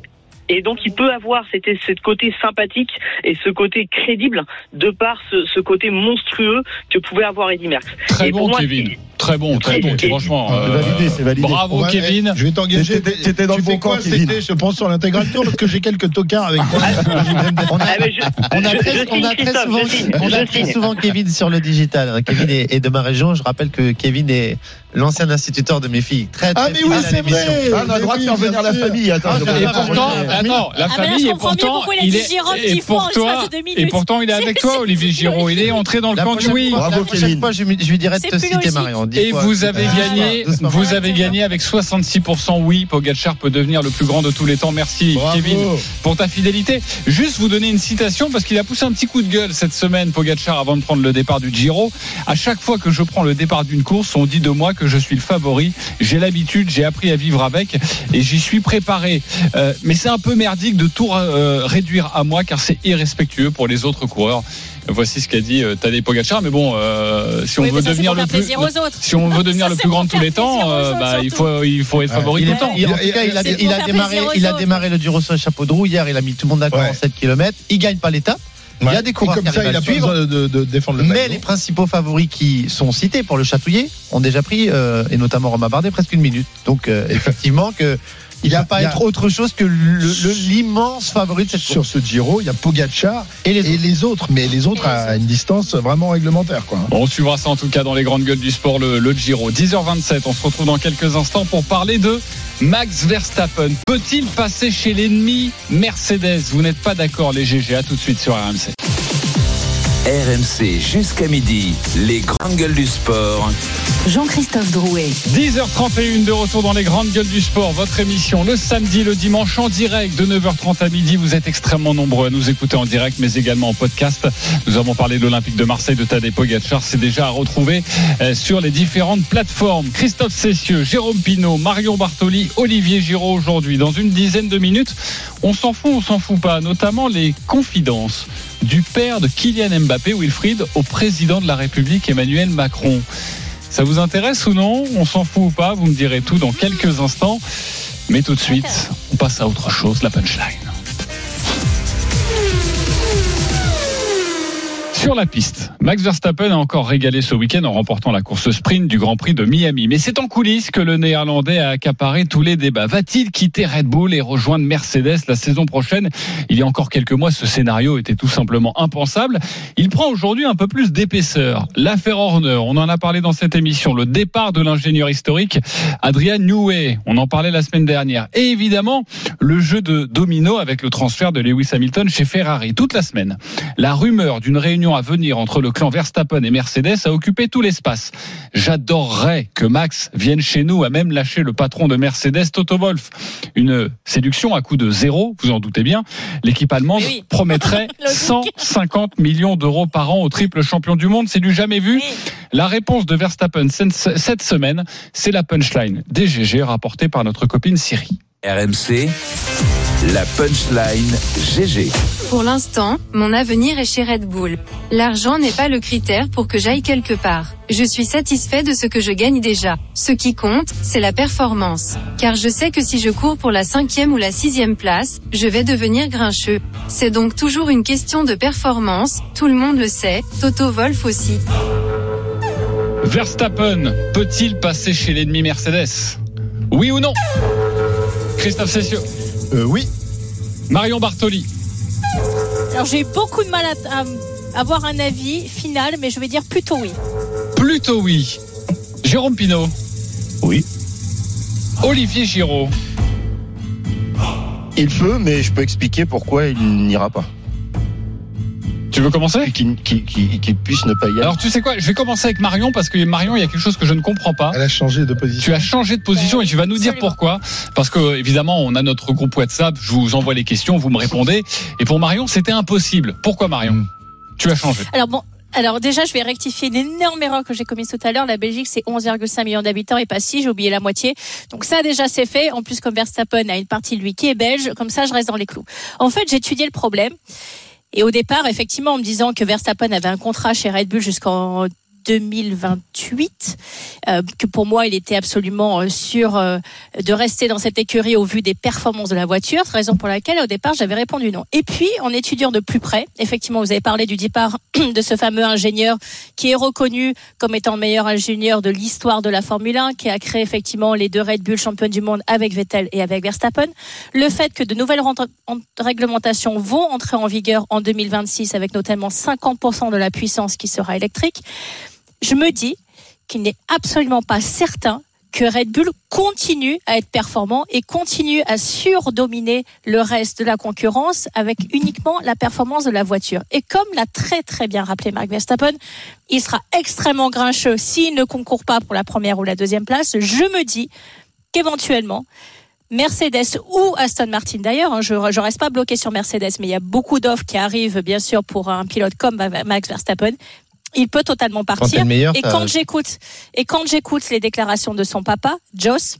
Et donc, il peut avoir cet, cet côté sympathique et ce côté crédible de par ce, ce côté monstrueux que pouvait avoir Eddy Merckx. Très et bon, pour moi, Kevin. c'est... Très bon, très bon, et, franchement. C'est euh, validé, c'est validé. Bravo, Ouais, Kevin. Je vais t'engager. T'étais- t'étais dans tu le fais bon camp, quoi Kevin. cet été, je pense, sur l'intégral tour parce que j'ai quelques tocards avec moi. On a, Ah, mais je- on a je- très, je on a signe, très Christophe, souvent, je signe, on a je très signe. souvent Kevin sur le digital. Kevin est, est de ma région. Je rappelle que Kevin est l'ancien instituteur de mes filles. Très, très Ah, mais fidèle oui, à c'est l'émission. vrai. Ah, on a le droit de Oui, faire venir bien la sûr. famille. Attends, Ah, je- j'avais Et pas pourtant, compris. attends, la Ah, bah là, famille je et comprends mieux pourtant, pourquoi il a il dit est Giroud et dix fois en pour toi l'espace de deux minutes. et pourtant il est avec toi, Olivier Giroud. Il est entré dans le La camp du prochaine oui. fois, Bravo, la prochaine Kevin. fois, je, lui- je lui dirai de C'est te plus citer, logique. Marion. Dix Et fois. vous avez Ah, gagné, doucement. vous avez gagné avec soixante-six pour cent oui. Pogacar peut devenir le plus grand de tous les temps. Merci Bravo. Kevin pour ta fidélité. Juste vous donner une citation parce qu'il a poussé un petit coup de gueule cette semaine, Pogacar, avant de prendre le départ du Giro. À chaque fois que je prends le départ d'une course, on dit de moi que je suis le favori. J'ai l'habitude, j'ai appris à vivre avec et j'y suis préparé. Euh, mais c'est un peu merdique de tout euh, réduire à moi car c'est irrespectueux pour les autres coureurs. Voici ce qu'a dit euh, Tadej Pogacar. Mais bon, euh, si on Oui, veut mais ça, c'est devenir pour le faire plus, plaisir aux autres. si on veut devenir Ça, le c'est plus grand pour de tous les faire plaisir temps, aux euh, autres, bah, il surtout. faut, il faut être favori Il tout est- le temps. il- en tout cas, il a, C'est il pour a faire démarré, plaisir aux il a autres. démarré le Giro sur le chapeau de roue. Hier, il a mis tout le monde d'accord Ouais. en sept kilomètres. Il gagne pas l'étape. Il y a Ouais. des Et coureurs comme qui ça, arrivent il à a le pas suivre. besoin de, de défendre le Mais maillot. les principaux favoris qui sont cités pour le chatouiller ont déjà pris, euh, et notamment Romain Bardet, presque une minute. Donc, euh, effectivement, que il n'y a pas à Il y a- être autre chose que le- le- l'immense favori de cette Sur course. ce Giro, il y a Pogacar Et les et autres. les autres, mais les autres à une distance vraiment réglementaire, quoi. Bon, on suivra ça en tout cas dans les grandes gueules du sport, le, le Giro. dix heures vingt-sept, on se retrouve dans quelques instants pour parler de Max Verstappen. Peut-il passer chez l'ennemi Mercedes? Vous n'êtes pas d'accord, les G G. À tout de suite sur R M C. R M C jusqu'à midi, les grandes gueules du sport. Jean-Christophe Drouet. dix heures trente et une de retour dans les grandes gueules du sport. Votre émission le samedi, le dimanche en direct de neuf heures trente à midi. Vous êtes extrêmement nombreux à nous écouter en direct, mais également en podcast. Nous avons parlé de l'Olympique de Marseille, de Tadej Pogacar. C'est déjà à retrouver euh, sur les différentes plateformes. Christophe Cessieux, Jérôme Pinault, Marion Bartoli, Olivier Giraud aujourd'hui. Dans une dizaine de minutes, on s'en fout, on s'en fout pas. Notamment les confidences du père de Kylian Mbappé, Wilfried, au président de la République, Emmanuel Macron. Ça vous intéresse ou non? On s'en fout ou pas? Vous me direz tout dans quelques instants. Mais tout de suite, on passe à autre chose, la punchline. Sur la piste, Max Verstappen a encore régalé ce week-end en remportant la course sprint du Grand Prix de Miami. Mais c'est en coulisses que le Néerlandais a accaparé tous les débats. Va-t-il quitter Red Bull et rejoindre Mercedes la saison prochaine? Il y a encore quelques mois, ce scénario était tout simplement impensable. Il prend aujourd'hui un peu plus d'épaisseur. L'affaire Horner, on en a parlé dans cette émission. Le départ de l'ingénieur historique Adrian Newey, on en parlait la semaine dernière. Et évidemment, le jeu de domino avec le transfert de Lewis Hamilton chez Ferrari. Toute la semaine, la rumeur d'une réunion à venir entre le clan Verstappen et Mercedes a occupé tout l'espace. J'adorerais que Max vienne chez nous, a même lâché le patron de Mercedes, Toto Wolff. Une séduction à coût de zéro, vous en doutez bien. L'équipe allemande oui. promettrait cent cinquante millions d'euros par an au triple champion du monde. C'est du jamais vu. Oui. La réponse de Verstappen cette semaine, c'est la punchline des G G rapportée par notre copine Siri. R M C, la punchline G G. Pour l'instant, mon avenir est chez Red Bull. L'argent n'est pas le critère pour que j'aille quelque part. Je suis satisfait de ce que je gagne déjà. Ce qui compte, c'est la performance. Car je sais que si je cours pour la cinquième ou la sixième place, je vais devenir grincheux. C'est donc toujours une question de performance, tout le monde le sait, Toto Wolff aussi. Verstappen peut-il passer chez l'ennemi Mercedes? Oui ou non? Christophe Cessieux. Euh, oui. Marion Bartoli. Alors j'ai eu beaucoup de mal à, à avoir un avis final, mais je vais dire plutôt oui. Plutôt oui. Jérôme Pinault. Oui. Olivier Giraud. Il peut, mais je peux expliquer pourquoi il n'ira pas. Tu veux commencer? Qu'il qu'il- qu'il- qu'il puisse ne pas y aller. Alors tu sais quoi, je vais commencer avec Marion parce que Marion, il y a quelque chose que je ne comprends pas. Elle a changé de position. Tu as changé de position et tu vas nous dire Absolument. pourquoi. Parce que évidemment, on a notre groupe WhatsApp, je vous envoie les questions, vous me répondez. Et pour Marion, c'était impossible. Pourquoi Marion? Mm. Tu as changé. Alors bon. Alors déjà, je vais rectifier une énorme erreur que j'ai commise tout à l'heure. La Belgique, c'est onze virgule cinq millions d'habitants et pas six, j'ai oublié la moitié. Donc ça, déjà, c'est fait. En plus, comme Verstappen a une partie de lui qui est belge, comme ça, je reste dans les clous. En fait, j'ai étudié le problème. Et au départ, effectivement, en me disant que Verstappen avait un contrat chez Red Bull jusqu'en deux mille vingt-huit, euh, que pour moi, il était absolument euh, sûr euh, de rester dans cette écurie au vu des performances de la voiture, raison pour laquelle au départ j'avais répondu non. Et puis en étudiant de plus près, effectivement vous avez parlé du départ de ce fameux ingénieur qui est reconnu comme étant le meilleur ingénieur de l'histoire de la Formule un, qui a créé effectivement les deux Red Bull champions du monde avec Vettel et avec Verstappen. Le fait que de nouvelles réglementations vont entrer en vigueur en deux mille vingt-six avec notamment cinquante pour cent de la puissance qui sera électrique, je me dis qu'il n'est absolument pas certain que Red Bull continue à être performant et continue à surdominer le reste de la concurrence avec uniquement la performance de la voiture. Et comme l'a très très bien rappelé Max Verstappen, il sera extrêmement grincheux s'il ne concourt pas pour la première ou la deuxième place. Je me dis qu'éventuellement, Mercedes ou Aston Martin d'ailleurs, hein, je ne reste pas bloqué sur Mercedes, mais il y a beaucoup d'offres qui arrivent bien sûr pour un pilote comme Max Verstappen. Il peut totalement partir. Quand meilleur, et quand j'écoute, et quand j'écoute les déclarations de son papa, Jos,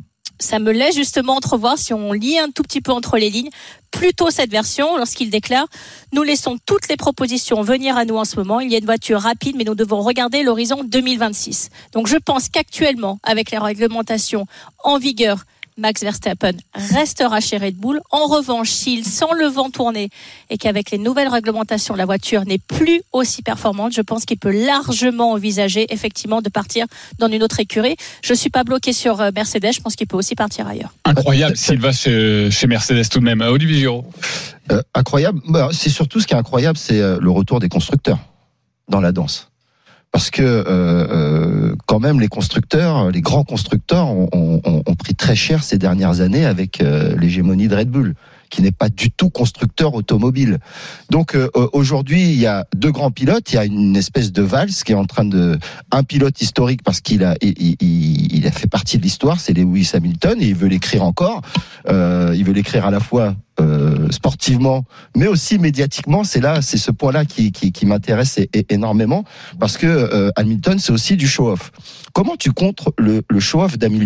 ça me laisse justement entrevoir, si on lit un tout petit peu entre les lignes, plutôt cette version lorsqu'il déclare « Nous laissons toutes les propositions venir à nous en ce moment. Il y a une voiture rapide, mais nous devons regarder l'horizon deux mille vingt-six. » Donc je pense qu'actuellement, avec les réglementations en vigueur, Max Verstappen restera chez Red Bull. En revanche, s'il sent le vent tourner et qu'avec les nouvelles réglementations, la voiture n'est plus aussi performante, je pense qu'il peut largement envisager effectivement de partir dans une autre écurie. Je ne suis pas bloqué sur Mercedes, je pense qu'il peut aussi partir ailleurs. Incroyable s'il va chez, chez Mercedes tout de même. Olivier Giraud. Euh, incroyable, c'est surtout ce qui est incroyable, c'est le retour des constructeurs dans la danse. Parce que euh, euh, quand même les constructeurs, les grands constructeurs ont, ont, ont pris très cher ces dernières années avec euh, l'hégémonie de Red Bull, qui n'est pas du tout constructeur automobile. Donc euh, aujourd'hui, il y a deux grands pilotes, il y a une espèce de valse qui est en train de... Un pilote historique parce qu'il a, il, il, il a fait partie de l'histoire, c'est Lewis Hamilton, et il veut l'écrire encore. Euh, il veut l'écrire à la fois euh, sportivement, mais aussi médiatiquement. C'est là, c'est ce point-là qui, qui, qui m'intéresse é- é- énormément, parce que euh, Hamilton, c'est aussi du show-off. Comment tu contres le, le show-off d'Hamilton ?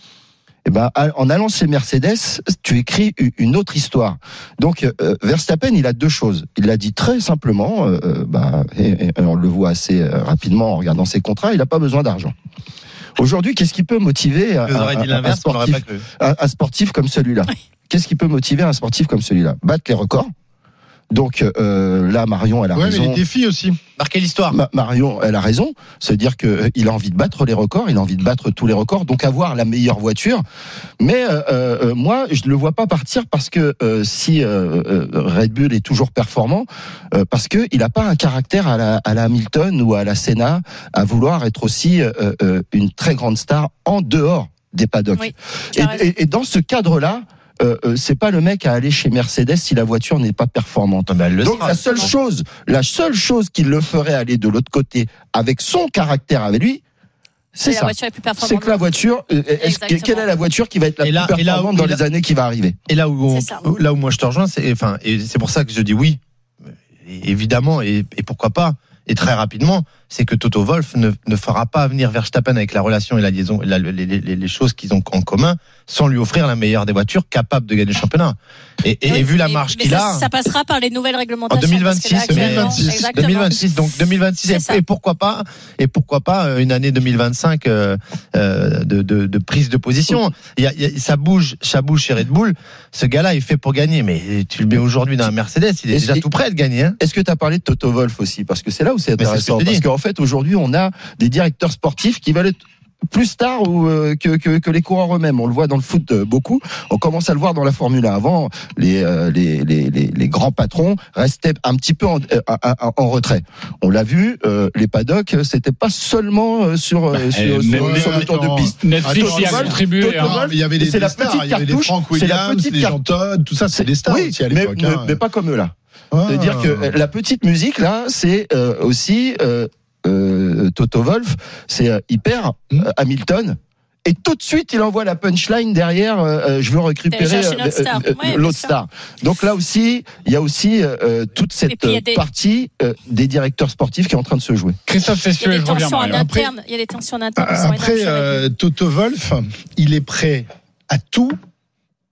Eh ben, en allant chez Mercedes, tu écris une autre histoire. Donc, euh, Verstappen, il a deux choses. Il l'a dit très simplement, euh, bah, et, et on le voit assez rapidement en regardant ses contrats, il n'a pas besoin d'argent. Aujourd'hui, qu'est-ce qui peut motiver un, un, un, sportif, un, un sportif comme celui-là ? Qu'est-ce qui peut motiver un sportif comme celui-là ? Battre les records. Donc euh, là, Marion, elle a ouais, raison. Mais les défis aussi. Marquer l'histoire. Ma- Marion, elle a raison. C'est-à-dire que il a envie de battre les records, il a envie de battre tous les records, donc avoir la meilleure voiture. Mais euh, euh, moi, je ne le vois pas partir parce que euh, si euh, euh, Red Bull est toujours performant, euh, parce que il n'a pas un caractère à la, à la Hamilton ou à la Senna à vouloir être aussi euh, euh, une très grande star en dehors des paddocks. Oui, et, et, et dans ce cadre-là. Euh, euh, c'est pas le mec à aller chez Mercedes si la voiture n'est pas performante. Ah ben, Donc sera, la seule chose, la seule chose qui le ferait aller de l'autre côté avec son caractère avec lui, c'est, c'est ça. C'est que la voiture, est-ce que, quelle est la voiture qui va être la et plus là, performante où, dans les là, années qui va arriver ? Et là où, on, là où moi je te rejoins, c'est, enfin, et c'est pour ça que je dis oui, évidemment, et, et pourquoi pas. Et très rapidement, c'est que Toto Wolff ne, ne fera pas venir Verstappen avec la relation et la liaison, la, les, les, les choses qu'ils ont en commun, sans lui offrir la meilleure des voitures capable de gagner le championnat. Et, et, oui, et vu la marge qu'il ça, a, ça passera par les nouvelles réglementations. En deux mille vingt-six, deux mille vingt-six, deux mille vingt-six, donc deux mille vingt-six, et, et pourquoi pas, et pourquoi pas une année deux mille vingt-cinq euh, euh, de, de, de prise de position. Il y a, il y a, ça bouge, ça bouge chez Red Bull. Ce gars-là est fait pour gagner, mais tu le mets aujourd'hui dans un Mercedes, il est déjà tout prêt de gagner. Hein. Est-ce que tu as parlé de Toto Wolff aussi, parce que c'est là où c'est intéressant, parce qu'en fait aujourd'hui on a des directeurs sportifs qui veulent être plus stars ou euh, que, que que les coureurs eux-mêmes. On le voit dans le foot euh, beaucoup. On commence à le voir dans la Formule un. Avant, les euh, les, les les les grands patrons restaient un petit peu en, euh, en, en retrait. On l'a vu, euh, les paddocks, c'était pas seulement euh, sur euh, sur, euh, sur, ouais, sur le tour de piste. Netflix y a contribué. Il y avait des, des stars, il y avait des Frank Williams, les Jean Todt, tout ça, c'est des stars oui, aussi à mais, l'époque. Mais, hein. mais pas comme eux là. Ah. C'est-à-dire que la petite musique là, c'est euh, aussi euh, Euh, Toto Wolff, c'est euh, hyper euh, Hamilton. Et tout de suite, il envoie la punchline derrière. Euh, je veux récupérer euh, star. Euh, ouais, l'autre star. Donc là aussi, il y a aussi euh, toute cette des... partie euh, des directeurs sportifs qui est en train de se jouer. Christophe Cessieux, je reviens. Après, il y a des tensions en interne. Après, euh, Toto Wolff, il est prêt à tout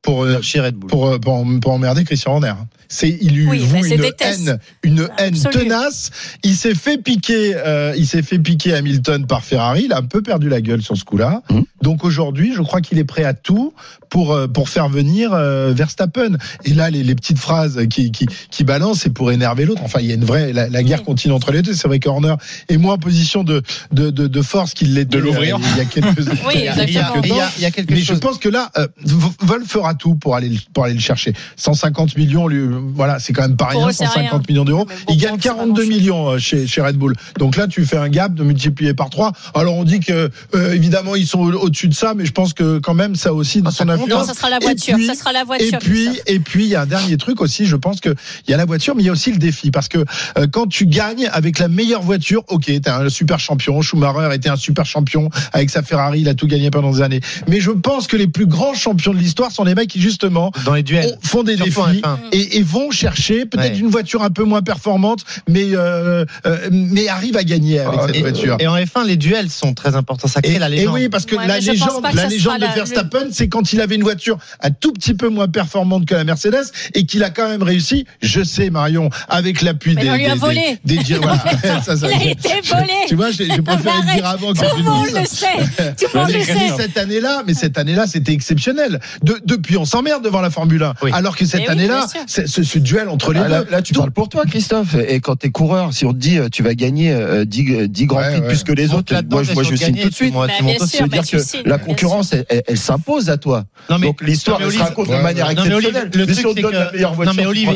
pour euh, pour, pour pour emmerder Christian Horner. C'est il lui oui, voue bah, une haine, une haine Absolue. tenace. Il s'est fait piquer, euh, il s'est fait piquer Hamilton par Ferrari. Il a un peu perdu la gueule sur ce coup-là. Mmh. Donc aujourd'hui, je crois qu'il est prêt à tout pour pour faire venir euh, Verstappen. Et là, les, les petites phrases qui qui qui balancent, c'est pour énerver l'autre. Enfin, il y a une vraie la, la guerre mmh. continue entre les deux. C'est vrai que Horner est moins en position de de de, de force qu'il l'était de l'ouvrir. Il y a quelques oui, il y a, il y a, il y a, il y a quelque mais chose. Je pense que là, euh, Wolff fera tout pour aller pour aller le chercher. cent cinquante millions, lui, voilà, c'est quand même pas rien. cent cinquante rien. millions d'euros. Bon, il gagne quarante-deux millions chez chez Red Bull. Donc là, tu fais un gap de multiplier par trois. Alors on dit que euh, évidemment ils sont au-dessus de ça, mais je pense que quand même ça aussi de son influence. Ça sera la voiture. Puis, ça sera la voiture. Et puis et puis il y a un dernier truc aussi. Je pense que il y a la voiture, mais il y a aussi le défi parce que euh, quand tu gagnes avec la meilleure voiture, ok, t'es un super champion. Schumacher était un super champion avec sa Ferrari, il a tout gagné pendant des années. Mais je pense que les plus grands champions de l'histoire sont les mecs qui justement dans les duels font des défis et, et vont chercher peut-être ouais. une voiture un peu moins performante, mais euh, euh, mais arrivent à gagner avec oh, cette et, voiture. Et en F un, les duels sont très importants. Ça crée et, la légende. Et oui, parce que ouais, la légende, la légende de la, Verstappen, le... c'est quand il avait une voiture un tout petit peu moins performante que la Mercedes et qu'il a quand même réussi. Je sais, Marion, avec l'appui mais des, on lui a des, volé. des, des, des voilà. ça, ça, il a été volé. Tu vois, je, je préfère le dire avant que tout le monde le sait. Tout le monde le sait. Cette année-là, mais cette année-là, c'était exceptionnel. De, depuis, on s'emmerde devant la Formule un. Oui. Alors que cette et année-là, oui, c'est, ce, ce duel entre les ah, deux. Là, là tu parles pour toi, Christophe. Et quand t'es coureur, si on te dit tu vas gagner euh, dix, dix grands prix ouais, ouais. plus que les donc, autres, moi, moi je signe tout de suite. Bah, C'est dire que signes, la concurrence, elle, elle, elle s'impose à toi. Non, mais, donc l'histoire elle se raconte de manière exceptionnelle. Mais si on te donne la meilleure voiture, non mais Olivier,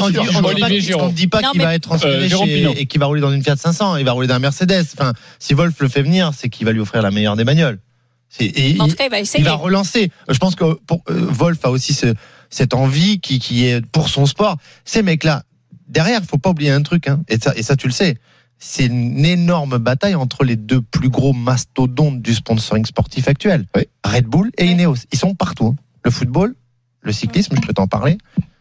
on ne dit pas qu'il va être transféré et qu'il va rouler dans une Fiat cinq cents. Il va rouler dans un Mercedes. Enfin, si Wolff le fait venir, c'est qu'il va lui offrir la meilleure des bagnoles. Et en tout cas, il va essayer. Il va relancer. Je pense que pour, euh, Wolff a aussi ce, cette envie qui, qui est pour son sport. Ces mecs-là, derrière, faut pas oublier un truc, hein, et ça, et ça tu le sais. C'est une énorme bataille entre les deux plus gros mastodontes du sponsoring sportif actuel, oui. Red Bull et oui. Ineos. Ils sont partout. Le football, le cyclisme, je peux t'en parler.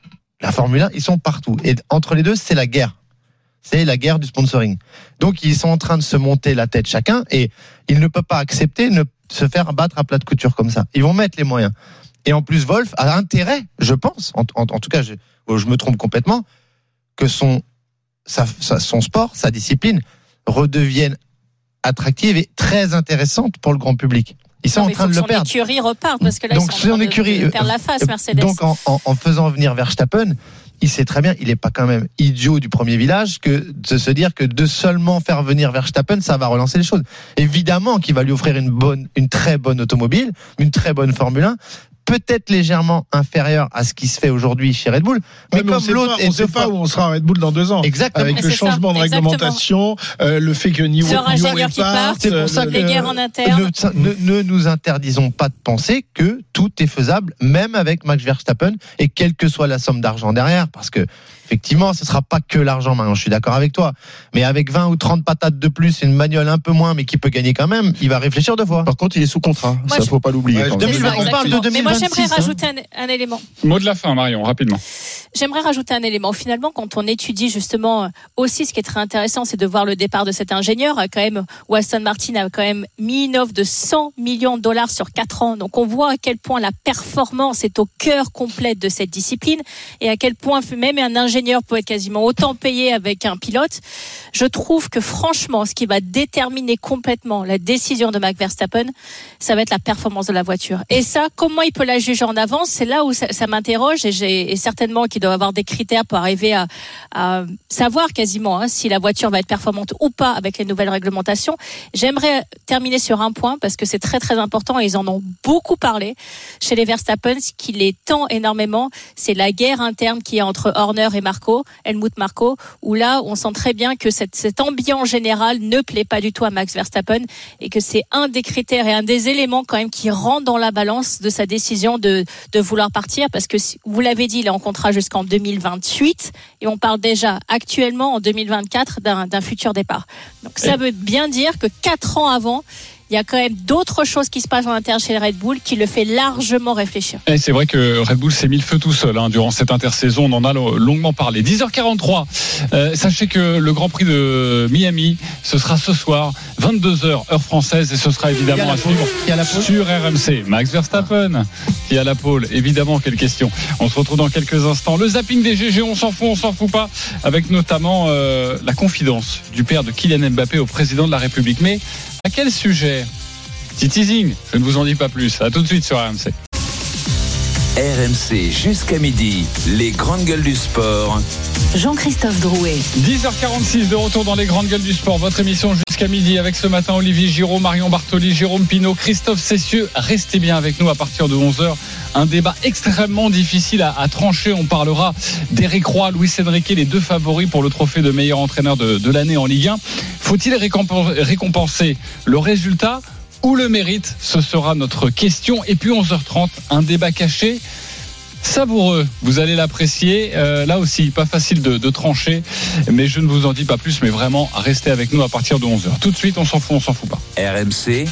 La Formule un, ils sont partout. Et entre les deux, c'est la guerre. C'est la guerre du sponsoring. Donc, ils sont en train de se monter la tête chacun et ils ne peuvent pas accepter de se faire battre à plat de couture comme ça. Ils vont mettre les moyens. Et en plus, Wolff a intérêt, je pense, en, en, en tout cas, je, je me trompe complètement, que son, sa, sa, son sport, sa discipline redevienne attractive et très intéressante pour le grand public. Ils sont non, en train de le perdre. Son écurie repart parce que là, donc, ils sont en train écurie, de perdre la face, Mercedes. Donc, en, en, en faisant venir Verstappen, il sait très bien, il n'est pas quand même idiot du premier village que de se dire que de seulement faire venir Verstappen, ça va relancer les choses. Évidemment qu'il va lui offrir une bonne, une très bonne automobile, une très bonne Formule un. Peut-être légèrement inférieur à ce qui se fait aujourd'hui chez Red Bull, mais, ouais, mais comme l'autre, on ne sait pas où on sera à Red Bull dans deux ans. Exactement. Avec le changement ça, de réglementation, euh, le fait que Nio est part, c'est pour ça que les guerres en interne. Ne, ne, ne nous interdisons pas de penser que tout est faisable, même avec Max Verstappen, et quelle que soit la somme d'argent derrière, parce que effectivement, ce sera pas que l'argent. Maintenant, je suis d'accord avec toi, mais avec vingt ou trente patates de plus, une bagnole un peu moins, mais qui peut gagner quand même, il va réfléchir deux fois. Par contre, il est sous contrat. Moi, ça, je... faut pas l'oublier. Ouais, deux mille vingt, on parle de deux mille vingt-six. Mais moi, j'aimerais hein. rajouter un, un élément. Mot de la fin, Marion, rapidement. J'aimerais rajouter un élément. Finalement, quand on étudie justement aussi, ce qui est très intéressant, c'est de voir le départ de cet ingénieur. Quand même, où Aston Martin a quand même mis une offre de cent millions de dollars sur quatre ans. Donc, on voit à quel point la performance est au cœur complet de cette discipline et à quel point même un ingénieur peut être quasiment autant payé avec un pilote. Je trouve que franchement, ce qui va déterminer complètement la décision de Max Verstappen, ça va être la performance de la voiture. Et ça, comment il peut la juger en avance? C'est là où ça, ça m'interroge et, j'ai, et certainement qu'il doit avoir des critères pour arriver à, à savoir quasiment hein, si la voiture va être performante ou pas avec les nouvelles réglementations. J'aimerais terminer sur un point parce que c'est très très important et ils en ont beaucoup parlé chez les Verstappen. Ce qui les tend énormément, c'est la guerre interne qui est entre Horner et Marco, Helmut Marko, où là, on sent très bien que cette, cette ambiance générale ne plaît pas du tout à Max Verstappen et que c'est un des critères et un des éléments quand même qui rentre dans la balance de sa décision de, de vouloir partir parce que, vous l'avez dit, il est en contrat jusqu'en deux mille vingt-huit et on parle déjà actuellement en deux mille vingt-quatre d'un, d'un futur départ. Donc ça veut bien dire que quatre ans avant, il y a quand même d'autres choses qui se passent en interne chez Red Bull qui le fait largement réfléchir. Et c'est vrai que Red Bull s'est mis le feu tout seul hein, durant cette intersaison, on en a longuement parlé. dix heures quarante-trois, euh, sachez que le Grand Prix de Miami, ce sera ce soir, vingt-deux heures heure française, et ce sera évidemment à suivre sur R M C. Max Verstappen qui a la pole, évidemment, quelle question. On se retrouve dans quelques instants. Le zapping des G G, on s'en fout, on s'en fout pas, avec notamment euh, la confidence du père de Kylian Mbappé au président de la République. Mais à quel sujet? Petit teasing, je ne vous en dis pas plus. À tout de suite sur R M C. R M C jusqu'à midi, les grandes gueules du sport. Jean-Christophe Drouet. dix heures quarante-six de retour dans les grandes gueules du sport. Votre émission jusqu'à midi avec ce matin Olivier Giraud, Marion Bartoli, Jérôme Pinault, Christophe Cessieux. Restez bien avec nous à partir de onze heures. Un débat extrêmement difficile à, à trancher. On parlera d'Éric Roy, Luis Enrique, les deux favoris pour le trophée de meilleur entraîneur de, de l'année en Ligue un. Faut-il récompenser le résultat ou le mérite? Ce sera notre question. Et puis onze heures trente, un débat caché savoureux, vous allez l'apprécier. Euh, là aussi, pas facile de, de trancher, mais je ne vous en dis pas plus. Mais vraiment, restez avec nous à partir de onze heures. Tout de suite, on s'en fout, on s'en fout pas. R M C,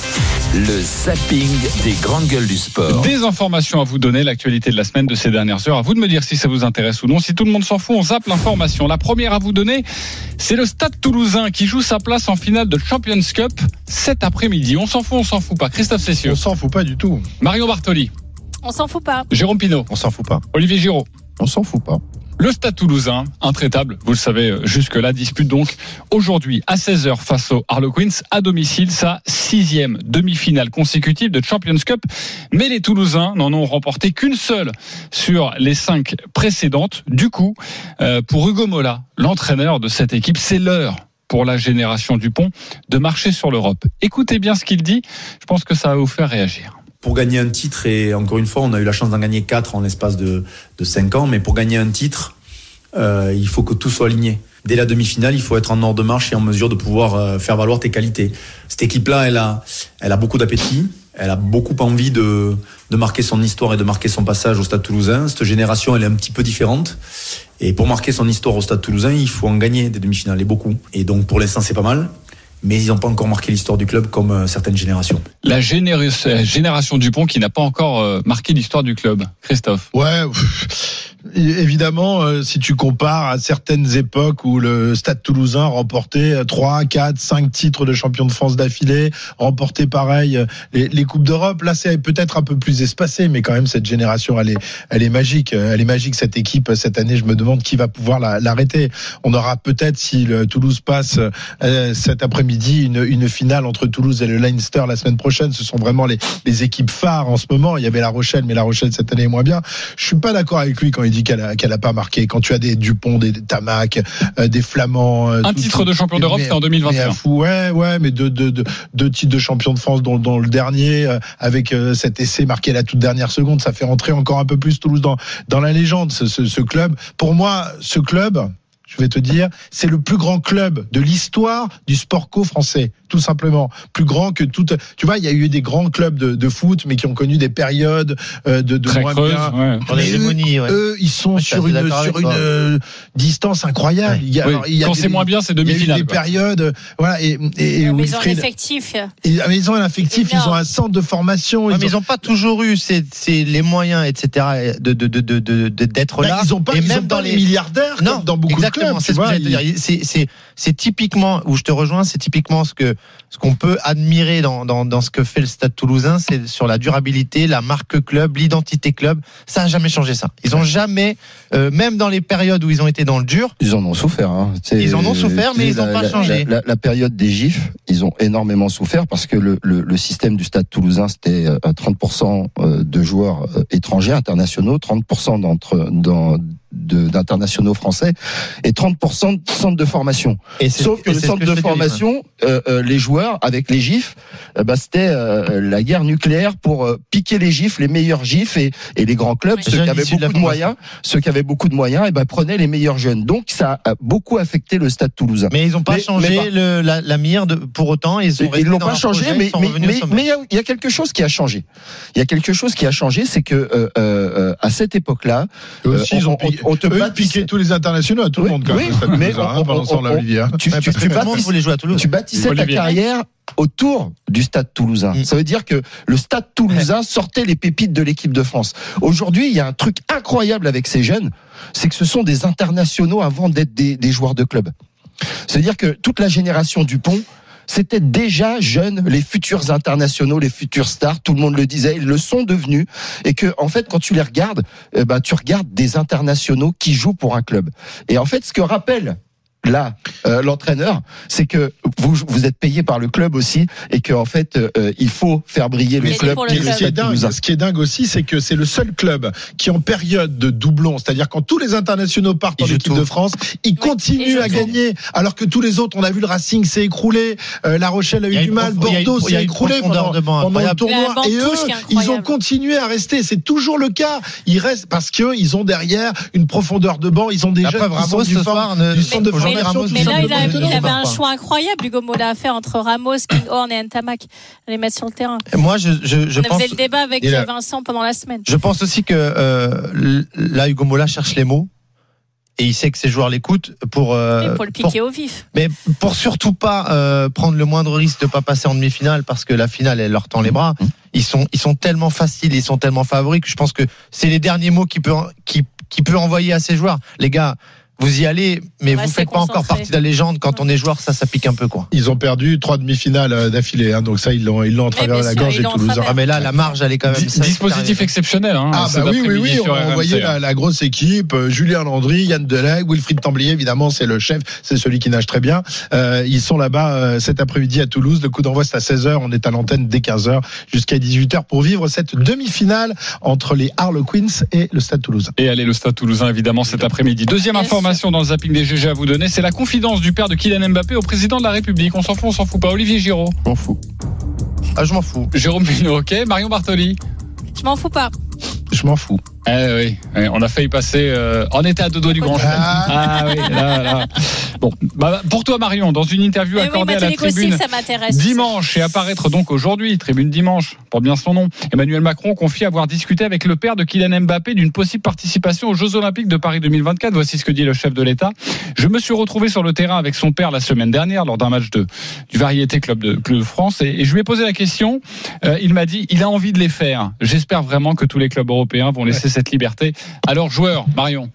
le zapping des grandes gueules du sport. Des informations à vous donner, l'actualité de la semaine, de ces dernières heures. À vous de me dire si ça vous intéresse ou non. Si tout le monde s'en fout, on zappe l'information. La première à vous donner, c'est le Stade Toulousain qui joue sa place en finale de Champions Cup cet après-midi. On s'en fout, on s'en fout pas. Christophe Cessieux. On s'en fout pas du tout. Marion Bartoli. On s'en fout pas. Jérôme Pinault. On s'en fout pas. Olivier Giraud. On s'en fout pas. Le Stade Toulousain, intraitable, vous le savez jusque-là, dispute donc aujourd'hui à seize heures face aux Harlequins à domicile sa sixième demi-finale consécutive de Champions Cup. Mais les Toulousains n'en ont remporté qu'une seule sur les cinq précédentes. Du coup, euh, pour Hugo Mola, l'entraîneur de cette équipe, c'est l'heure pour la génération Dupont de marcher sur l'Europe. Écoutez bien ce qu'il dit, je pense que ça va vous faire réagir. Pour gagner un titre, et encore une fois, on a eu la chance d'en gagner quatre en l'espace de, de cinq ans, mais pour gagner un titre, euh, il faut que tout soit aligné. Dès la demi-finale, il faut être en ordre de marche et en mesure de pouvoir euh, faire valoir tes qualités. Cette équipe-là, elle a, elle a beaucoup d'appétit, elle a beaucoup envie de, de marquer son histoire et de marquer son passage au Stade Toulousain. Cette génération, elle est un petit peu différente. Et pour marquer son histoire au Stade Toulousain, il faut en gagner des demi-finales, et beaucoup. Et donc, pour l'instant, c'est pas mal. Mais ils n'ont pas encore marqué l'histoire du club comme euh, certaines générations. La génération, génération Dupont qui n'a pas encore euh, marqué l'histoire du club. Christophe. Ouais, évidemment, euh, si tu compares à certaines époques où le Stade Toulousain remportait trois, quatre, cinq titres de champion de France d'affilée, remportait pareil les, les Coupes d'Europe, là c'est peut-être un peu plus espacé, mais quand même cette génération, elle est, elle est magique. Elle est magique, cette équipe. Cette année, je me demande qui va pouvoir la, l'arrêter. On aura peut-être, si le Toulouse passe euh, cet après-midi, midi une, une finale entre Toulouse et le Leinster la semaine prochaine. Ce sont vraiment les, les équipes phares en ce moment. Il y avait La Rochelle, mais La Rochelle cette année est moins bien. Je suis pas d'accord avec lui quand il dit qu'elle a, qu'elle a pas marqué. Quand tu as des Dupont, des, des Tamac, euh, des Flamands. Euh, un tout, titre tout, de champion d'Europe, c'était en deux mille vingt et un. Fou, ouais, ouais, mais deux, deux, deux, deux titres de champion de France, dont, dont le dernier, euh, avec euh, cet essai marqué à la toute dernière seconde, ça fait rentrer encore un peu plus Toulouse dans, dans la légende, ce, ce, ce club. Pour moi, ce club, je vais te dire, c'est le plus grand club de l'histoire du sport co français, tout simplement. Plus grand que toute. Tu vois, il y a eu des grands clubs de, de foot, mais qui ont connu des périodes euh, de, de moins creuse, bien. Ouais. En hégémonie, ouais. Eux, ils sont ouais, sur une sur une euh, distance incroyable. Ouais. Il y a, oui. alors, il y a Quand des, c'est moins bien, c'est demi-finale. Il y a eu des quoi. périodes, voilà. Et, et, et mais Wilfried, ils ont un effectif. Et, mais ils ont un effectif. Ils ont un centre de formation. Ouais, ils mais ont... ils n'ont pas toujours eu c'est, c'est les moyens, et cetera, de, de, de, de, de, d'être ben, là. Ils ont pas, et ils même ont dans pas les les milliardaires, non, comme dans beaucoup exactement, de clubs. C'est, tu vois, ce que te dire. C'est, c'est, c'est typiquement où je te rejoins. C'est typiquement ce que ce qu'on peut admirer dans, dans, dans ce que fait le Stade Toulousain, c'est sur la durabilité, la marque club, l'identité club. Ça n'a jamais changé ça. Ils ont jamais, euh, même dans les périodes où ils ont été dans le dur, ils en ont souffert. Hein. Ils en ont souffert, mais ils n'ont pas la, changé. La, la, la période des gifs, ils ont énormément souffert parce que le, le, le système du Stade Toulousain, c'était trente pour cent de joueurs étrangers, internationaux, trente pour cent d'entre dans De, d'internationaux français et trente pour cent de centres de formation. Et Sauf que le centre de formation, euh, euh, les joueurs, avec les gifs, euh, bah, c'était euh, la guerre nucléaire pour euh, piquer les gifs, les meilleurs gifs et, et les grands clubs, oui, ceux qui avaient beaucoup de, de moyens, ceux qui avaient beaucoup de moyens, et ben bah, prenaient les meilleurs jeunes. Donc ça a beaucoup affecté le Stade Toulousain. Mais ils n'ont pas mais, changé mais, le, la, la mire de, pour autant. Ils ont ils l'ont pas changé, projet, mais mais mais il y a, y a quelque chose qui a changé. Il y a quelque chose qui a changé, c'est que euh, euh, à cette époque-là, aussi, euh, ils ont on, piqué, on te Eux, bâtissait... piquer tous les internationaux à tout le monde, quand oui, même. Mais on, on, hein, pendant ce temps-là, Olivier. Hein. Tu, tu, tu, bâtissais, jouer à Toulouse. tu bâtissais ta carrière autour du Stade Toulousain. Mmh. Ça veut dire que le Stade Toulousain sortait les pépites de l'équipe de France. Aujourd'hui, il y a un truc incroyable avec ces jeunes, c'est que ce sont des internationaux avant d'être des, des joueurs de club. C'est-à-dire que toute la génération Dupont, c'était déjà jeunes, les futurs internationaux, les futurs stars, tout le monde le disait, ils le sont devenus, et que en fait, quand tu les regardes, eh ben, tu regardes des internationaux qui jouent pour un club. Et en fait, ce que rappelle là euh, l'entraîneur, c'est que vous vous êtes payé par le club aussi, et que en fait euh, il faut faire briller le club. Le club. Ce qui est dingue, ce qui est dingue aussi, c'est que c'est le seul club qui en période de doublon, c'est-à-dire quand tous les internationaux partent en équipe de France, ils oui, continuent à gagner, alors que tous les autres, on a vu le Racing s'est écroulé, euh, La Rochelle a eu du mal, prof... Bordeaux s'est écroulé pendant, pendant le tournoi, et eux, ils ont continué à rester. C'est toujours le cas. Ils restent parce que ils ont derrière une profondeur de banc, ils ont des Après, jeunes qui sont du, soir, ne... du centre de formation. Mais là, il, a, il avait un pas. choix incroyable, Hugo Mola, à faire entre Ramos, Kinghorn et Ntamak, les mettre sur le terrain. Moi, je, je, je On pense. faisait le débat avec là, Vincent pendant la semaine. Je pense aussi que euh, là, Hugo Mola cherche les mots. Et il sait que ses joueurs l'écoutent pour euh, pour le piquer pour, au vif. Mais pour surtout pas euh, prendre le moindre risque de pas passer en demi-finale, parce que la finale elle leur tend les bras. Ils sont ils sont tellement faciles, ils sont tellement favoris que je pense que c'est les derniers mots qu'il peut qui qui peut envoyer à ses joueurs. Les gars, vous y allez, mais vous faites pas encore partie de la légende. Quand on est joueur, ça, ça pique un peu, quoi. Ils ont perdu trois demi-finales d'affilée, hein, donc ça, ils l'ont, ils l'ont en travers la gorge et Toulouse. Ah, mais là, la marge, elle est quand même. D- dispositif exceptionnel, hein. Ah, bah oui, oui, oui. On voyait la, la grosse équipe, euh, Julien Landry, Yann Delague, Wilfried Temblier, évidemment, c'est le chef, c'est celui qui nage très bien. Euh, ils sont là-bas, euh, cet après-midi à Toulouse. Le coup d'envoi, c'est à seize heures. On est à l'antenne dès quinze heures jusqu'à dix-huit heures pour vivre cette demi-finale entre les Harlequins et le Stade Toulousain. Et allez, le Stade Toulousain, évidemment, cet après-midi. Deuxième information dans le zapping des G G à vous donner, c'est la confidence du père de Kylian Mbappé au président de la République. On s'en fout, on s'en fout pas. Olivier Giraud. Je m'en fous. Ah, je m'en fous. Jérôme Pinault, ok. Marion Bartoli. Je m'en fous pas. Je m'en fous. Eh oui, oui, on a failli passer. Euh, on était à deux doigts du grand chelem. Ah oui, là, là. Bon, bah, pour toi, Marion, dans une interview eh accordée oui, à la Tribune aussi, dimanche et apparaître donc aujourd'hui, Tribune dimanche, pour bien son nom, Emmanuel Macron confie avoir discuté avec le père de Kylian Mbappé d'une possible participation aux Jeux Olympiques de Paris deux mille vingt-quatre. Voici ce que dit le chef de l'État. Je me suis retrouvé sur le terrain avec son père la semaine dernière lors d'un match de du Variété Club de, Club de France et, et je lui ai posé la question. Euh, il m'a dit, il a envie de les faire. J'espère vraiment que tous les clubs européens vont laisser cette liberté à leurs joueurs. Marion.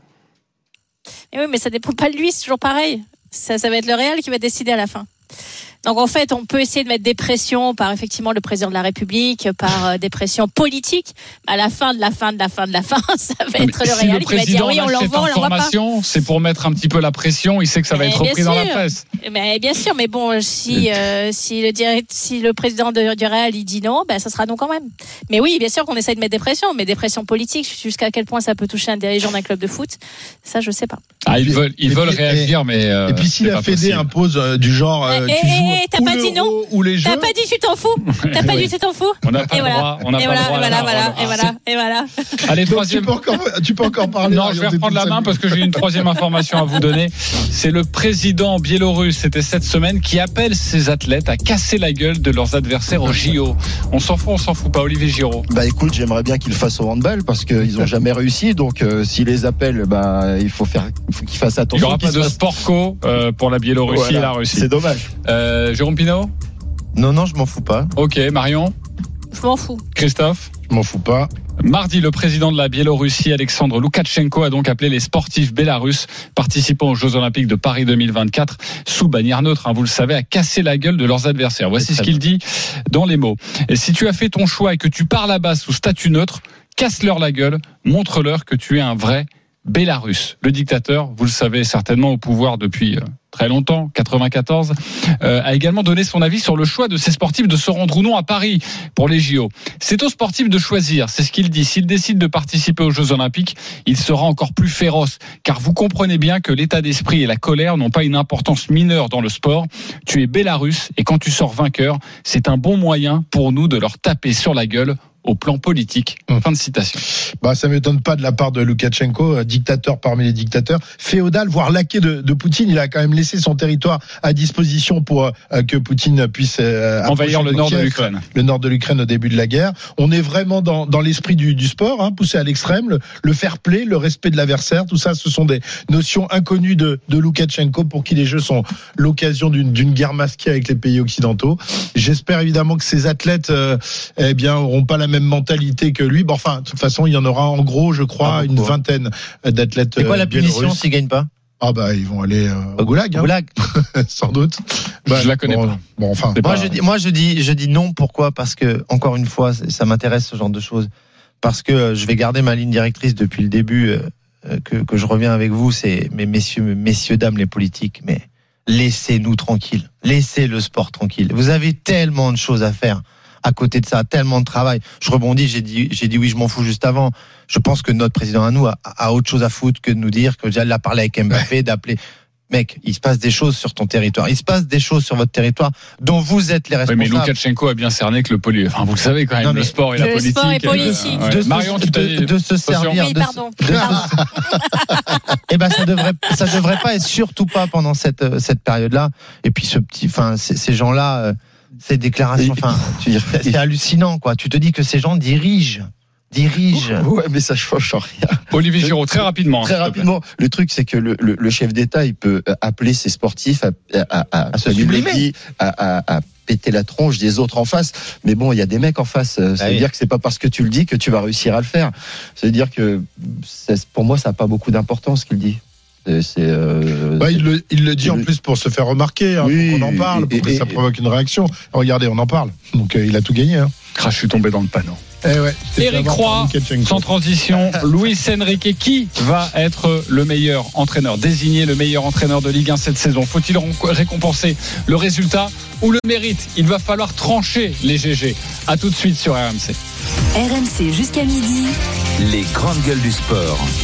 Et oui, mais ça dépend pas de lui, c'est toujours pareil. Ça, ça va être le Real qui va décider à la fin. Donc en fait, on peut essayer de mettre des pressions par effectivement le président de la République, par euh, des pressions politiques. À la fin de la fin de la fin de la fin, ça va Non, être le si Real le qui va dire oui, on l'envoie, on l'envoie pas. C'est pour mettre un petit peu la pression. Il sait que ça va mais être repris sûr. dans la presse. Mais bien sûr, mais bon, si euh, si le direct, si le président de, du Real il dit non, ben ça sera non quand même. Mais oui, bien sûr qu'on essaye de mettre des pressions, mais des pressions politiques. Jusqu'à quel point ça peut toucher un dirigeant d'un club de foot, ça je sais pas. Ah, ils veulent, ils veulent puis, réagir, et, mais. Euh, et puis si la Fédé impose euh, du genre, euh, et, tu et, joues et, t'as pas dit non. Ou les jeux. T'as pas dit tu t'en fous. T'as pas dit tu t'en fous. On n'a pas et le voilà. droit. On n'a et pas voilà, le droit. voilà, à la voilà, parole. et voilà, et voilà. Allez, Donc, troisième. Tu peux encore, tu peux encore parler. Non, je vais reprendre la main parce que j'ai une troisième information à vous donner. C'est le président biélorusse, c'était cette semaine, qui appelle ses athlètes à casser la gueule de leurs adversaires au J O. On s'en fout, on s'en fout pas. Olivier Giraud. Bah écoute, j'aimerais bien qu'ils le fassent au handball parce qu'ils ont jamais réussi. Donc euh, s'ils les appellent, bah il faut faire, il faut qu'ils fassent attention. Il n'y aura pas de fassent... sport co euh, pour la Biélorussie voilà, et la Russie. C'est dommage. Euh, Jérôme Pinault. Non, non, je m'en fous pas. Ok, Marion. Je m'en fous. Christophe. Je m'en fous pas. Mardi, le président de la Biélorussie, Alexandre Loukachenko, a donc appelé les sportifs bélarusses participant aux Jeux Olympiques de Paris deux mille vingt-quatre sous bannière neutre, hein, vous le savez, à casser la gueule de leurs adversaires. Voici ce qu'il dit dans les mots. Et si tu as fait ton choix et que tu pars là-bas sous statut neutre, casse-leur la gueule, montre-leur que tu es un vrai Bélarus. Le dictateur, vous le savez certainement, au pouvoir depuis très longtemps, quatre-vingt-quatorze, euh, a également donné son avis sur le choix de ces sportifs de se rendre ou non à Paris pour les J O. C'est aux sportifs de choisir, c'est ce qu'il dit. S'il décide de participer aux Jeux Olympiques, il sera encore plus féroce, car vous comprenez bien que l'état d'esprit et la colère n'ont pas une importance mineure dans le sport. Tu es Bélarus et quand tu sors vainqueur, c'est un bon moyen pour nous de leur taper sur la gueule au plan politique. Mmh. Fin de citation. Bah, ça m'étonne pas de la part de Loukachenko, euh, dictateur parmi les dictateurs, féodal, voire laquais de, de Poutine. Il a quand même laissé son territoire à disposition pour euh, que Poutine puisse euh, envahir le nord Kiev, de l'Ukraine. Le nord de l'Ukraine au début de la guerre. On est vraiment dans, dans l'esprit du, du sport, hein, poussé à l'extrême, le, le fair play, le respect de l'adversaire. Tout ça, ce sont des notions inconnues de, de Loukachenko, pour qui les Jeux sont l'occasion d'une, d'une guerre masquée avec les pays occidentaux. J'espère évidemment que ces athlètes, euh, eh bien, auront pas la même mentalité que lui. Bon, enfin, de toute façon, il y en aura en gros, je crois, ah, une vingtaine d'athlètes. C'est quoi la punition s'ils gagnent pas? Ah bah ils vont aller euh, au goulag, hein. Goulag. Sans doute. Bah, je la connais bon, pas. Bon, enfin. Moi pas... je dis, moi je dis, je dis non. Pourquoi? Parce que encore une fois, ça m'intéresse ce genre de choses. Parce que je vais garder ma ligne directrice depuis le début euh, que que je reviens avec vous. C'est mais messieurs, messieurs, dames, les politiques, mais laissez-nous tranquilles. Laissez le sport tranquille. Vous avez tellement de choses à faire. À côté de ça, tellement de travail. Je rebondis, j'ai dit, j'ai dit oui, je m'en fous juste avant. Je pense que notre président à nous a, a autre chose à foutre que de nous dire que j'allais parler avec Mbappé, d'appeler. Mec, il se passe des choses sur ton territoire. Il se passe des choses sur votre territoire dont vous êtes les responsables. Oui, mais Loukachenko a bien cerné que le poli... Enfin, vous le savez quand même, non, le sport et la politique. Le sport est politique. Euh, ouais. De, Marion, se, tu de, de, de se servir. Oui, de, pardon. De, de eh ben, ça devrait, ça devrait pas être surtout pas pendant cette cette période-là. Et puis ce petit, enfin, ces, ces gens-là. Euh, Ces déclarations, enfin, c'est hallucinant, quoi. Tu te dis que ces gens dirigent, dirigent. Ouais, mais ça change rien. Olivier Giraud, très rapidement. Très rapidement. Le truc, c'est que le, le, le chef d'État, il peut appeler ses sportifs à, à, à, à se sublimer, à, à, à péter la tronche des autres en face. Mais bon, il y a des mecs en face. Ça veut ah oui. dire que c'est pas parce que tu le dis que tu vas réussir à le faire. Ça veut dire que, pour moi, ça n'a pas beaucoup d'importance ce qu'il dit. C'est, euh, bah, il, le, il le dit en le... plus pour se faire remarquer, hein, oui, pour qu'on en parle, pour et, que et, ça provoque une réaction. Regardez, on en parle. Donc euh, il a tout gagné. Hein. Crash, je suis tombé dans le panneau. Eh ouais, Éric Roy, sans transition, Luis Enrique, qui va être le meilleur entraîneur, désigné le meilleur entraîneur de Ligue un cette saison? Faut-il récompenser le résultat ou le mérite? Il va falloir trancher les G G. À tout de suite sur R M C. R M C jusqu'à midi. Les grandes gueules du sport.